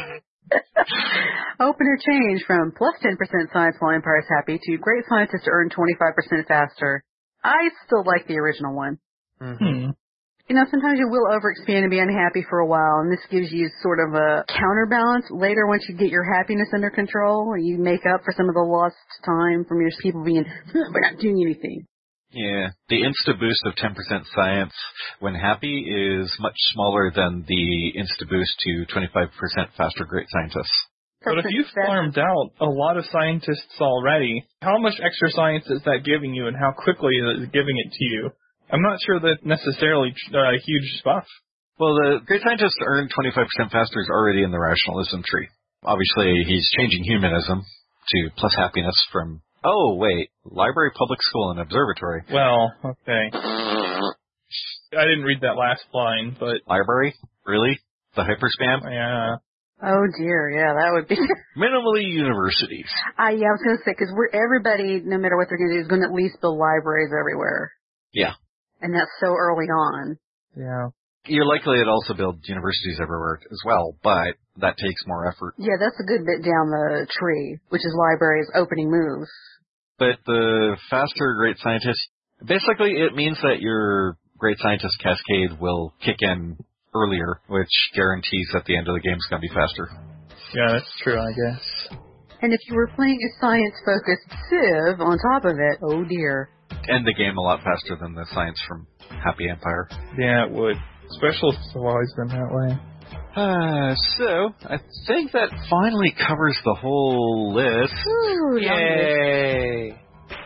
Open or change from +10% science while Empire's happy to great scientists earn 25% faster. I still like the original one. Mm-hmm. You know, sometimes you will overexpand and be unhappy for a while, and this gives you sort of a counterbalance. Later, once you get your happiness under control, you make up for some of the lost time from your people being, we're not doing anything. Yeah, the insta boost of 10% science when happy is much smaller than the insta boost to 25% faster great scientists. But if you've farmed out a lot of scientists already, how much extra science is that giving you, and how quickly is it giving it to you? I'm not sure that necessarily a huge buff. Well, the great scientist earned 25% faster is already in the rationalism tree. Obviously, he's changing humanism to plus happiness from, oh, wait, library, public school, and observatory. Well, okay. I didn't read that last line, but... Library? Really? The hyperspam? Yeah. Oh dear, yeah, that would be... Minimally universities. Yeah, I was going to say, because everybody, no matter what they're going to do, is going to at least build libraries everywhere. Yeah. And that's so early on. Yeah. You're likely to also build universities everywhere as well, but that takes more effort. Yeah, that's a good bit down the tree, which is libraries opening moves. But the faster great scientist, basically it means that your great scientist cascade will kick in earlier, which guarantees that the end of the game is going to be faster. Yeah, that's true, I guess. And if you were playing a science-focused Civ on top of it, oh dear. End the game a lot faster than the science from Happy Empire. Yeah, it would. Specialists have always been that way. So, I think that finally covers the whole list. Ooh, Yay!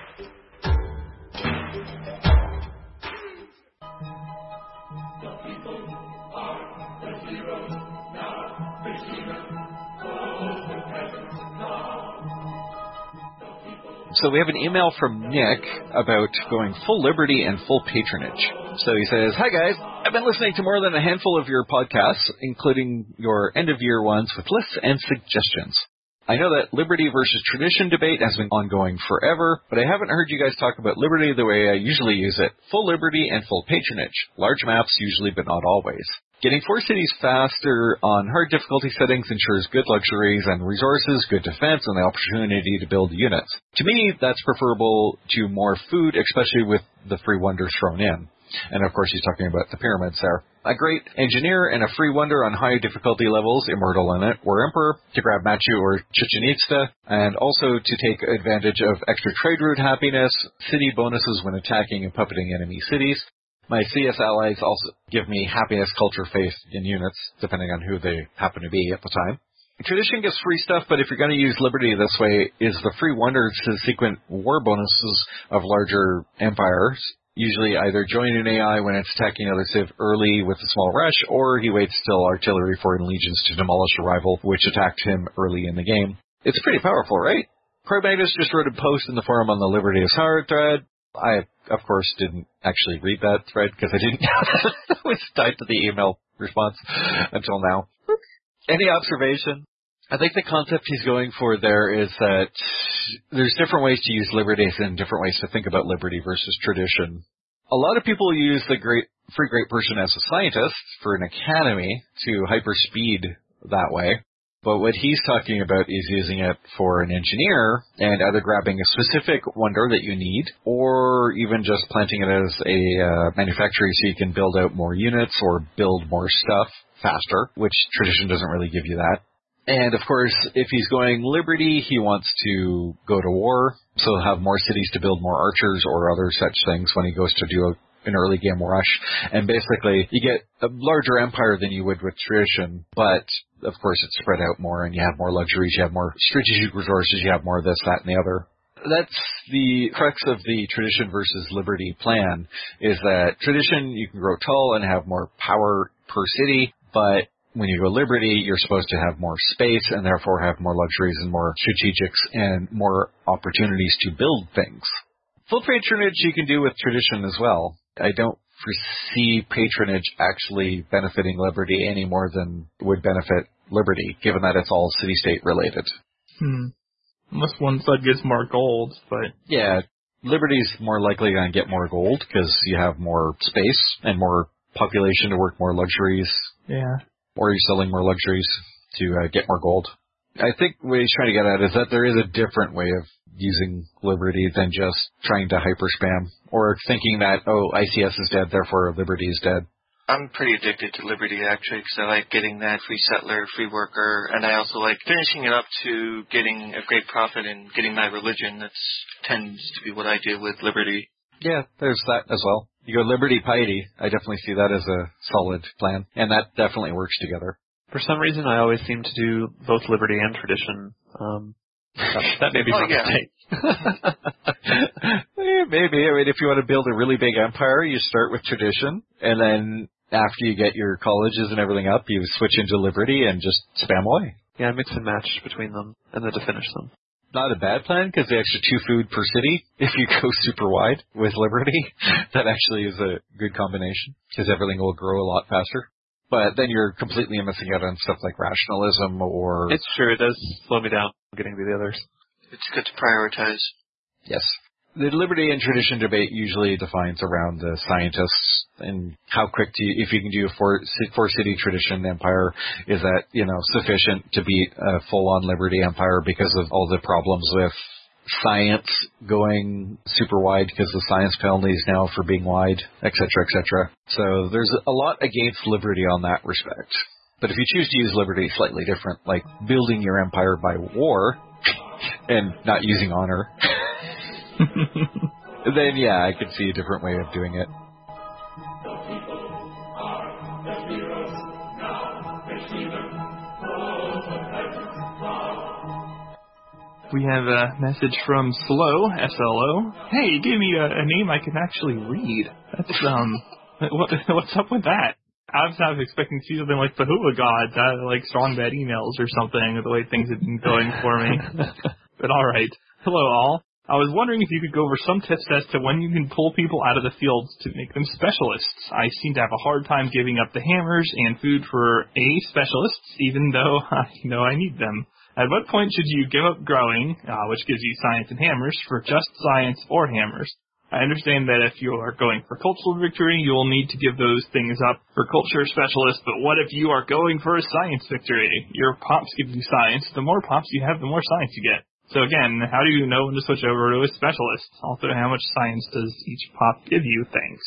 So we have an email from Nick about going full liberty and full patronage. So he says, "Hi guys, I've been listening to more than a handful of your podcasts, including your end-of-year ones with lists and suggestions. I know that liberty versus tradition debate has been ongoing forever, but I haven't heard you guys talk about liberty the way I usually use it. Full liberty and full patronage. Large maps usually, but not always. Getting 4 cities faster on hard difficulty settings ensures good luxuries and resources, good defense, and the opportunity to build units. To me, that's preferable to more food, especially with the free wonders thrown in." And of course, he's talking about the pyramids there. "A great engineer and a free wonder on high difficulty levels, Immortal in it, or Emperor, to grab Machu or Chichen Itza, and also to take advantage of extra trade route happiness, city bonuses when attacking and puppeting enemy cities. My CS allies also give me happiness, culture, faith in units, depending on who they happen to be at the time. Tradition gives free stuff, but if you're going to use liberty this way, is the free wonder subsequent war bonuses of larger empires. Usually either join an AI when it's attacking another civ early with a small rush, or he waits till artillery foreign legions to demolish a rival, which attacked him early in the game. It's pretty powerful, right? Crowmagus just wrote a post in the forum on the Liberty is Hard thread. I, of course, didn't actually read that thread because I didn't know it was tied to the email response until now. Any observation? I think the concept he's going for there is that there's different ways to use liberty and different ways to think about liberty versus tradition. A lot of people use the free great person as a scientist for an academy to hyperspeed that way. But what he's talking about is using it for an engineer and either grabbing a specific wonder that you need or even just planting it as a manufacturing so you can build out more units or build more stuff faster, which tradition doesn't really give you that. And of course, if he's going liberty, he wants to go to war, so he'll have more cities to build more archers or other such things when he goes to do an early game rush. And basically, you get a larger empire than you would with tradition, but of course it's spread out more and you have more luxuries, you have more strategic resources, you have more of this, that, and the other. That's the crux of the tradition versus liberty plan, is that tradition, you can grow tall and have more power per city, but when you go liberty, you're supposed to have more space and therefore have more luxuries and more strategics and more opportunities to build things. Full patronage you can do with tradition as well. I don't foresee patronage actually benefiting liberty any more than would benefit liberty, given that it's all city-state related. Unless one side gets more gold, but... Yeah, liberty's more likely going to get more gold because you have more space and more population to work more luxuries. Yeah. Or you're selling more luxuries to get more gold. I think what he's trying to get at is that there is a different way of using liberty than just trying to hyper-spam, or thinking that, oh, ICS is dead, therefore liberty is dead. I'm pretty addicted to liberty, actually, because I like getting that free settler, free worker, and I also like finishing it up to getting a great profit and getting my religion. That tends to be what I do with liberty. Yeah, there's that as well. You go liberty, piety. I definitely see that as a solid plan, and that definitely works together. For some reason, I always seem to do both liberty and tradition. That may be my mistake. Maybe. I mean, if you want to build a really big empire, you start with tradition, and then after you get your colleges and everything up, you switch into liberty and just spam away. Yeah, mix and match between them, and then to finish them. Not a bad plan, because the extra 2 food per city, if you go super wide with liberty, that actually is a good combination, because everything will grow a lot faster. But then you're completely missing out on stuff like rationalism or... It's true, it does slow me down getting to the others. It's good to prioritize. Yes. The liberty and tradition debate usually defines around the scientists and how quick if you can do a four-city tradition empire, is that, sufficient to beat a full-on liberty empire because of all the problems with science going super wide because of science penalties now for being wide, et cetera, et cetera. So there's a lot against liberty on that respect. But if you choose to use liberty slightly different, like building your empire by war and not using honor, then yeah, I could see a different way of doing it. We have a message from Slow, S-L-O. Hey, give me a name I can actually read. That's, what's up with that? I was expecting to see something like Bahua Gods, like strong bad emails or something, the way things have been going for me. But alright. Hello all. I was wondering if you could go over some tips as to when you can pull people out of the fields to make them specialists. I seem to have a hard time giving up the hammers and food for specialists, even though I need them. At what point should you give up growing, which gives you science and hammers, for just science or hammers? I understand that if you are going for cultural victory, you will need to give those things up for culture specialists, but what if you are going for a science victory? Your pops give you science. The more pops you have, the more science you get. So again, how do you know when to switch over to a specialist? Also, how much science does each pop give you?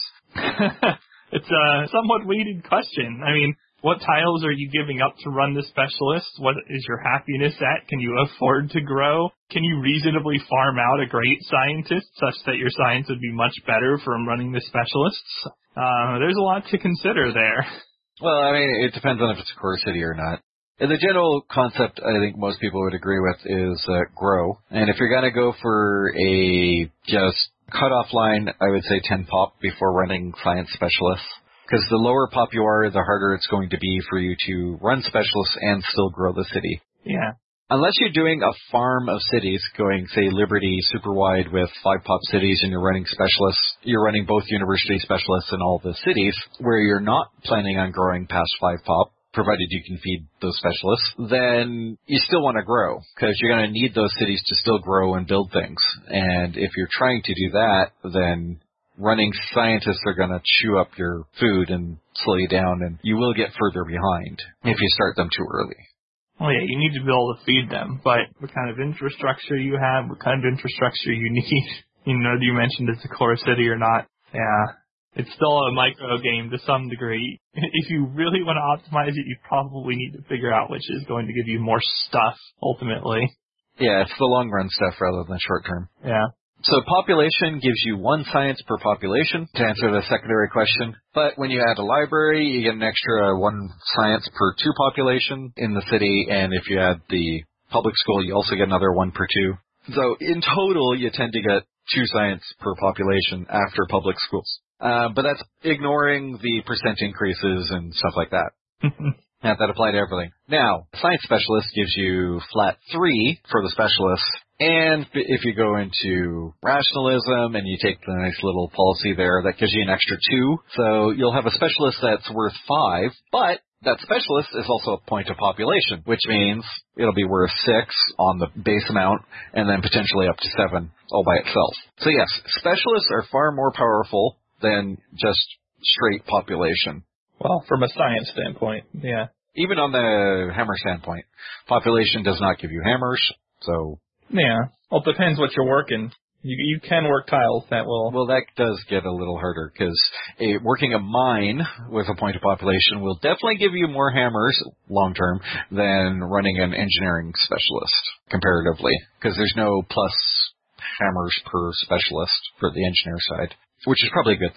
Thanks. It's a somewhat weighted question. I mean, what tiles are you giving up to run the specialist? What is your happiness at? Can you afford to grow? Can you reasonably farm out a great scientist such that your science would be much better from running the specialists? There's a lot to consider there. Well, I mean, it depends on if it's a core city or not. The general concept I think most people would agree with is grow. And if you're going to go for a just cutoff line, I would say 10 pop before running science specialists. Because the lower pop you are, the harder it's going to be for you to run specialists and still grow the city. Yeah. Unless you're doing a farm of cities, going, say, Liberty super wide with 5 pop cities, and you're running specialists, you're running both university specialists in all the cities, where you're not planning on growing past 5 pop, provided you can feed those specialists, then you still want to grow, because you're going to need those cities to still grow and build things. And if you're trying to do that, then running scientists are going to chew up your food and slow you down, and you will get further behind if you start them too early. Well, yeah, you need to be able to feed them, but what kind of infrastructure you have, what kind of infrastructure you need, you mentioned it's a core city or not. Yeah. It's still a micro game to some degree. If you really want to optimize it, you probably need to figure out which is going to give you more stuff, ultimately. Yeah, it's the long run stuff rather than short term. Yeah. So population gives you 1 science per population, to answer the secondary question. But when you add a library, you get an extra 1 science per 2 population in the city, and if you add the public school, you also get another 1 per 2. So in total, you tend to get 2 science per population after public schools. But that's ignoring the percent increases and stuff like that. And that apply to everything. Now, science specialist gives you flat 3 for the specialist. And if you go into rationalism and you take the nice little policy there, that gives you an extra 2. So you'll have a specialist that's worth 5, but that specialist is also a point of population, which means it'll be worth 6 on the base amount and then potentially up to 7 all by itself. So yes, specialists are far more powerful than just straight population. Well, from a science standpoint, yeah. Even on the hammer standpoint, population does not give you hammers, so... Yeah. Well, it depends what you're working. You can work tiles that will... Well, that does get a little harder, because working a mine with a point of population will definitely give you more hammers, long-term, than running an engineering specialist, comparatively, because there's no plus hammers per specialist for the engineer side, which is probably a good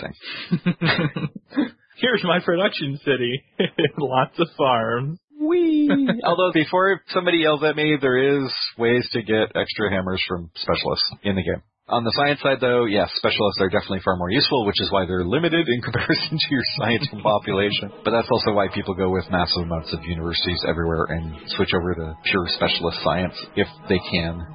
thing. Here's my production city. Lots of farms. Whee! Although, before somebody yells at me, there is ways to get extra hammers from specialists in the game. On the science side, though, yes, specialists are definitely far more useful, which is why they're limited in comparison to your science and population. But that's also why people go with massive amounts of universities everywhere and switch over to pure specialist science, if they can.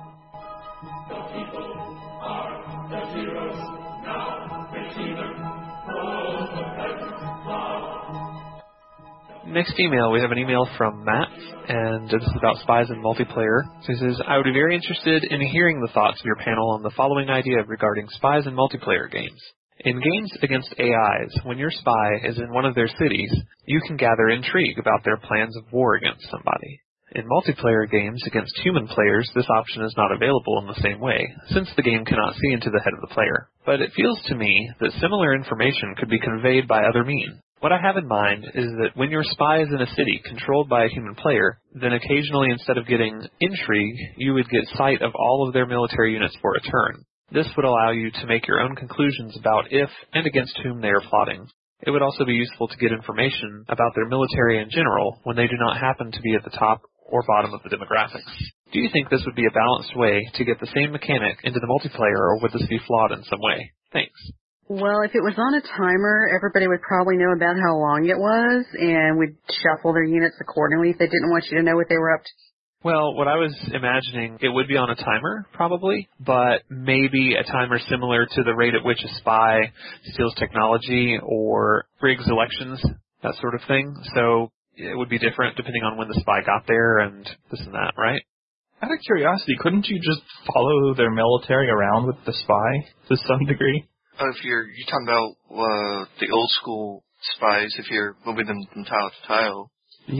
Next email, we have an email from Matt, and this is about spies and multiplayer. So he says, I would be very interested in hearing the thoughts of your panel on the following idea regarding spies and multiplayer games. In games against AIs, when your spy is in one of their cities, you can gather intrigue about their plans of war against somebody. In multiplayer games against human players, this option is not available in the same way, since the game cannot see into the head of the player. But it feels to me that similar information could be conveyed by other means. What I have in mind is that when your spy is in a city controlled by a human player, then occasionally instead of getting intrigue, you would get sight of all of their military units for a turn. This would allow you to make your own conclusions about if and against whom they are plotting. It would also be useful to get information about their military in general when they do not happen to be at the top or bottom of the demographics. Do you think this would be a balanced way to get the same mechanic into the multiplayer, or would this be flawed in some way? Thanks. Well, if it was on a timer, everybody would probably know about how long it was and would shuffle their units accordingly if they didn't want you to know what they were up to. Well, what I was imagining, it would be on a timer, probably, but maybe a timer similar to the rate at which a spy steals technology or rigs elections, that sort of thing. So it would be different depending on when the spy got there and this and that, right? Out of curiosity, couldn't you just follow their military around with the spy to some degree? If you're talking about the old school spies, if you're moving them from tile to tile.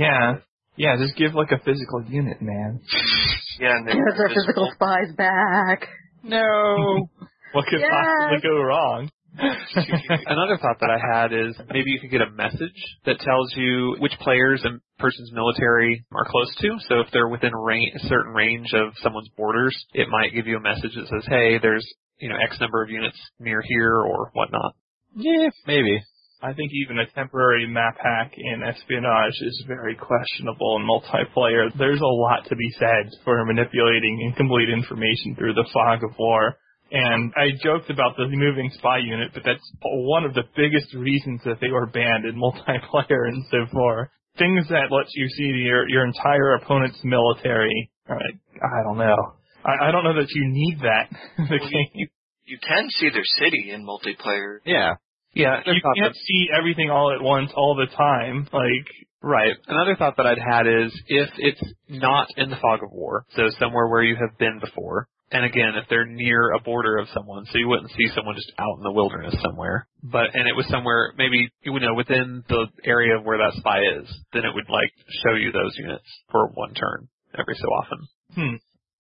Yeah, just give like a physical unit, man. Yeah, and Because our physical spies back. No. What could possibly go wrong? Another thought that I had is maybe you could get a message that tells you which players and person's military are close to. So if they're within a certain range of someone's borders, it might give you a message that says, hey, there's X number of units near here or whatnot. Yeah, maybe. I think even a temporary map hack in espionage is very questionable in multiplayer. There's a lot to be said for manipulating incomplete information through the fog of war. And I joked about the moving spy unit, but that's one of the biggest reasons that they were banned in multiplayer in Civ 4. Things that let you see your entire opponent's military. I don't know. I don't know that you need that in the game. You can see their city in multiplayer. Yeah. Yeah, You can't see everything all at once all the time. Right. Another thought that I'd had is if it's not in the fog of war, so somewhere where you have been before, and again, if they're near a border of someone, so you wouldn't see someone just out in the wilderness somewhere, and it was somewhere maybe, within the area of where that spy is, then it would, show you those units for one turn every so often.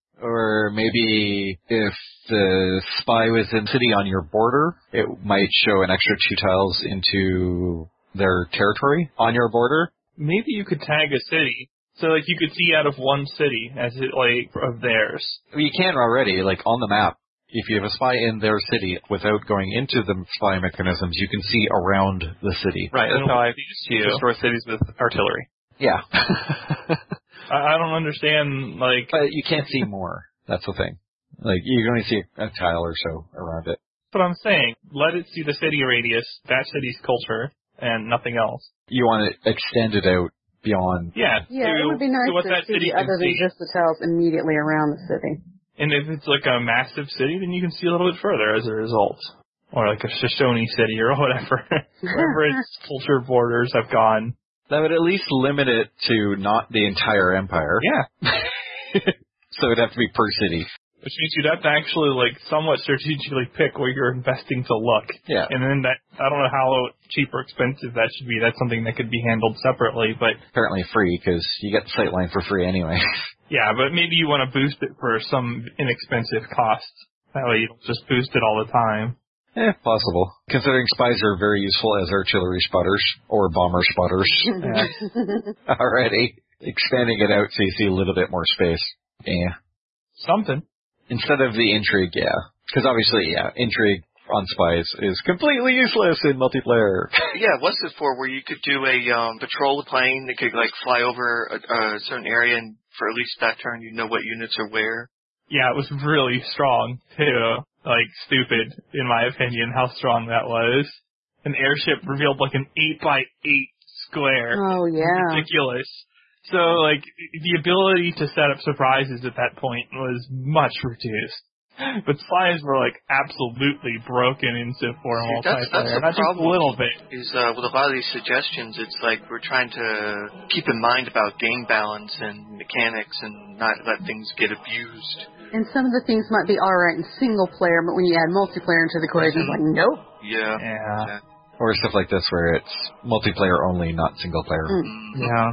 Or maybe if the spy was in city on your border, it might show an extra 2 tiles into their territory on your border. Maybe you could tag a city. So, you could see out of one city as it, of theirs. You can already, on the map. If you have a spy in their city, without going into the spy mechanisms, you can see around the city. Right, that's how I destroy cities with artillery. Yeah. I don't understand, But you can't see more. That's the thing. You can only see a tile or so around it. That's what I'm saying. Let it see the city radius, that city's culture, and nothing else. You want to extend it out beyond... Yeah, it would be nice to see other than just the tiles immediately around the city. And if it's a massive city, then you can see a little bit further as a result. Or a Shoshone city or whatever. Wherever its culture borders have gone. That would at least limit it to not the entire empire. Yeah. So it'd have to be per city. Which means you'd have to actually, somewhat strategically pick where you're investing to look. Yeah. And then I don't know how cheap or expensive that should be. That's something that could be handled separately, but... Apparently free, because you get the sightline for free anyway. Yeah, but maybe you want to boost it for some inexpensive cost. That way you don't just boost it all the time. Possible. Considering spies are very useful as artillery spotters, or bomber spotters. Already. Expanding it out so you see a little bit more space. Yeah. Something. Instead of the intrigue, yeah. Because obviously, intrigue on spies is completely useless in multiplayer. Yeah, what's it for? Where you could do a patrol plane that could fly over a certain area, and for at least that turn, you know what units are where. Yeah, it was really strong too. Stupid in my opinion, how strong that was. An airship revealed an 8x8 square. Oh yeah, ridiculous. So, the ability to set up surprises at that point was much reduced. But spies were, absolutely broken in Civ 4 multiplayer. That's not just a little bit. Is, with a lot of these suggestions, it's we're trying to keep in mind about game balance and mechanics and not let things get abused. And some of the things might be alright in single player, but when you add multiplayer into the equation, it's nope. Yeah. Or stuff like this where it's multiplayer only, not single player. Yeah.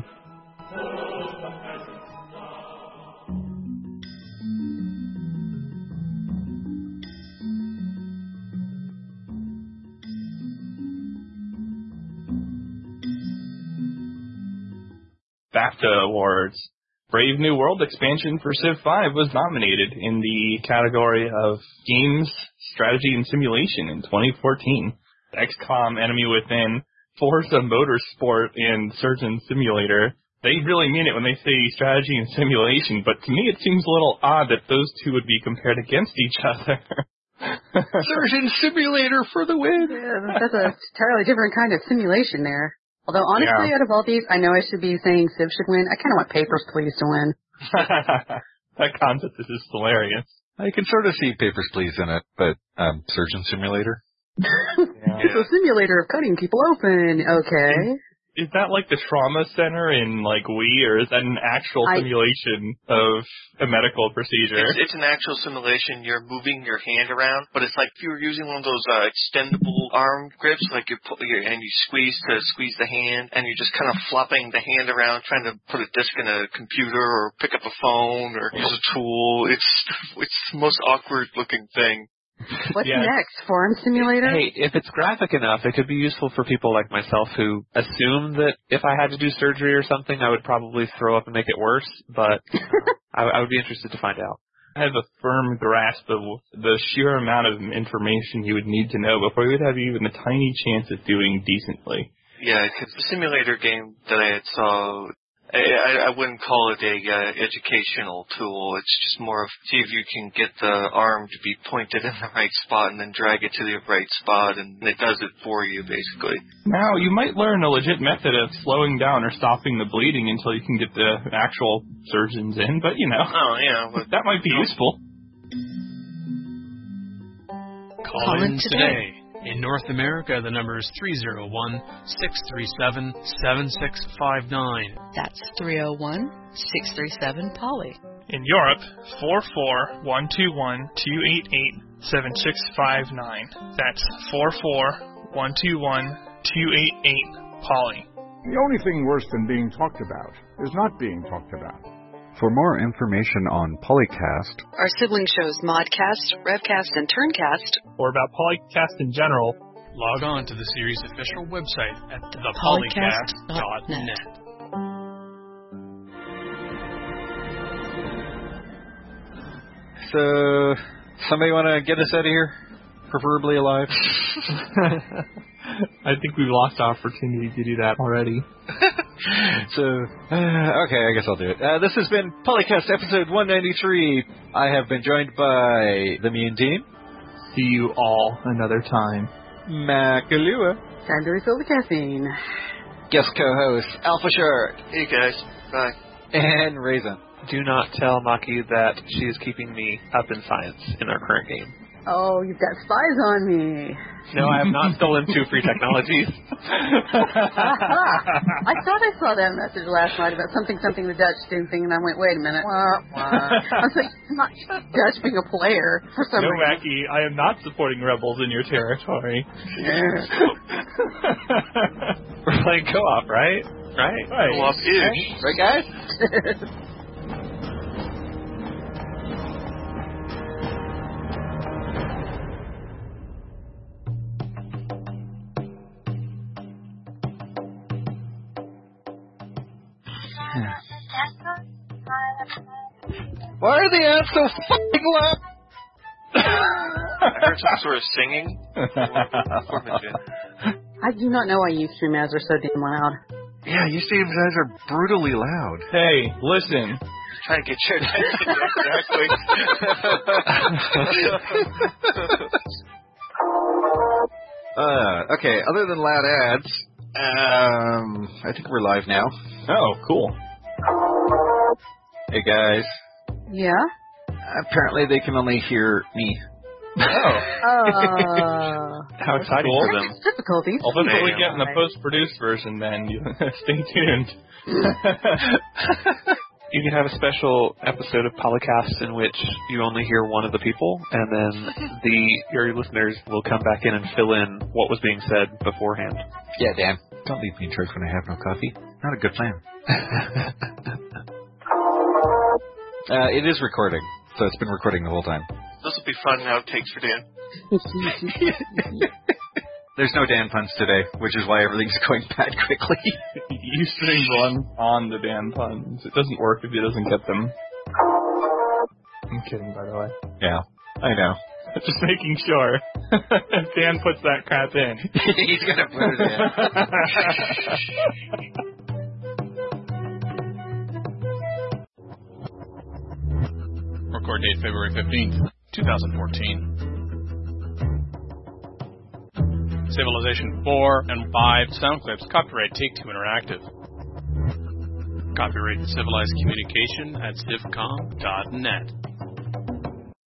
BAFTA Awards. Brave New World expansion for Civ 5 was nominated in the category of Games, Strategy, and Simulation in 2014. XCOM Enemy Within, Forza Motorsport, and Surgeon Simulator They really mean it when they say strategy and simulation, but to me it seems a little odd that those two would be compared against each other. Surgeon Simulator for the win! Yeah, that's a entirely different kind of simulation there. Although, honestly, out of all these, I know I should be saying Civ should win. I kind of want Papers, Please to win. That concept is just hilarious. I can sort of see Papers, Please in it, but Surgeon Simulator? Yeah. It's a simulator of cutting people open, okay. Is that like the trauma center in like Wii, or is that an actual simulation of a medical procedure? It's an actual simulation. You're moving your hand around, but it's like if you were using one of those extendable arm grips, like you squeeze to squeeze the hand, and you're just kind of flopping the hand around, trying to put a disc in a computer or pick up a phone or use a tool. It's the most awkward looking thing. What's next? Forum Simulator? Hey, if it's graphic enough, it could be useful for people like myself who assume that if I had to do surgery or something, I would probably throw up and make it worse, but I would be interested to find out. I have a firm grasp of the sheer amount of information you would need to know before you would have even a tiny chance of doing decently. Yeah, because the simulator game that I had saw, I wouldn't call it a educational tool. It's just more of see if you can get the arm to be pointed in the right spot and then drag it to the right spot, and it does it for you, basically. Now, you might learn a legit method of slowing down or stopping the bleeding until you can get the actual surgeons in, but you know. Oh, yeah. But that might be useful. Call in today. In North America, the number is 301-637-7659. That's 301-637-POLY. In Europe, 44121-288-7659. That's 44121-288-POLY. The only thing worse than being talked about is not being talked about. For more information on Polycast, our sibling shows Modcast, Revcast, and Turncast, or about Polycast in general, log on to the series' official website at thepolycast.net. So, somebody want to get us out of here? Preferably alive? I think we've lost the opportunity to do that already. So, okay, I guess I'll do it. This has been Polycast episode 193. I have been joined by the Mean Team. See you all another time. Makalua. Time to refill the caffeine. Guest co-host, Alpha Shark. Hey guys, bye. And Raisin. Do not tell Maki that she is keeping me up in science in our current game. Oh, you've got spies on me. No, I have not stolen two free technologies. I thought I saw that message last night about something the Dutch doing thing, and I went, wait a minute. I was like, I'm not Dutch being a player for some reason. No, Mackie, I am not supporting rebels in your territory. We're playing co-op, right? Right. Co-op-ish. Right, guys? Why are the ants so fucking loud? I heard some sort of singing. I do not know why youth stream ads are so damn loud. Yeah, you stream ads are brutally loud. Hey, listen. Trying to get your attention. Exactly. Okay, other than loud ads, I think we're live now. Oh, cool. Hey guys. Yeah? Apparently they can only hear me. How exciting for them. Difficulties. Well, that's what we get in the post-produced version then. Stay tuned. You can have a special episode of Polycast in which you only hear one of the people, and then your listeners will come back in and fill in what was being said beforehand. Yeah, Dan. Don't leave me in church when I have no coffee. Not a good plan. It is recording, so it's been recording the whole time. This will be fun outtakes for Dan. There's no Dan puns today, which is why everything's going bad quickly. You string one on the Dan puns. It doesn't work if he doesn't get them. I'm kidding, by the way. Yeah, I know. Just making sure. If Dan puts that crap in. He's gonna put it in. Record date February 15th, 2014. Civilization 4 and 5 sound clips. Copyright Take-Two Interactive. Copyright Civilized Communication at civcom.net.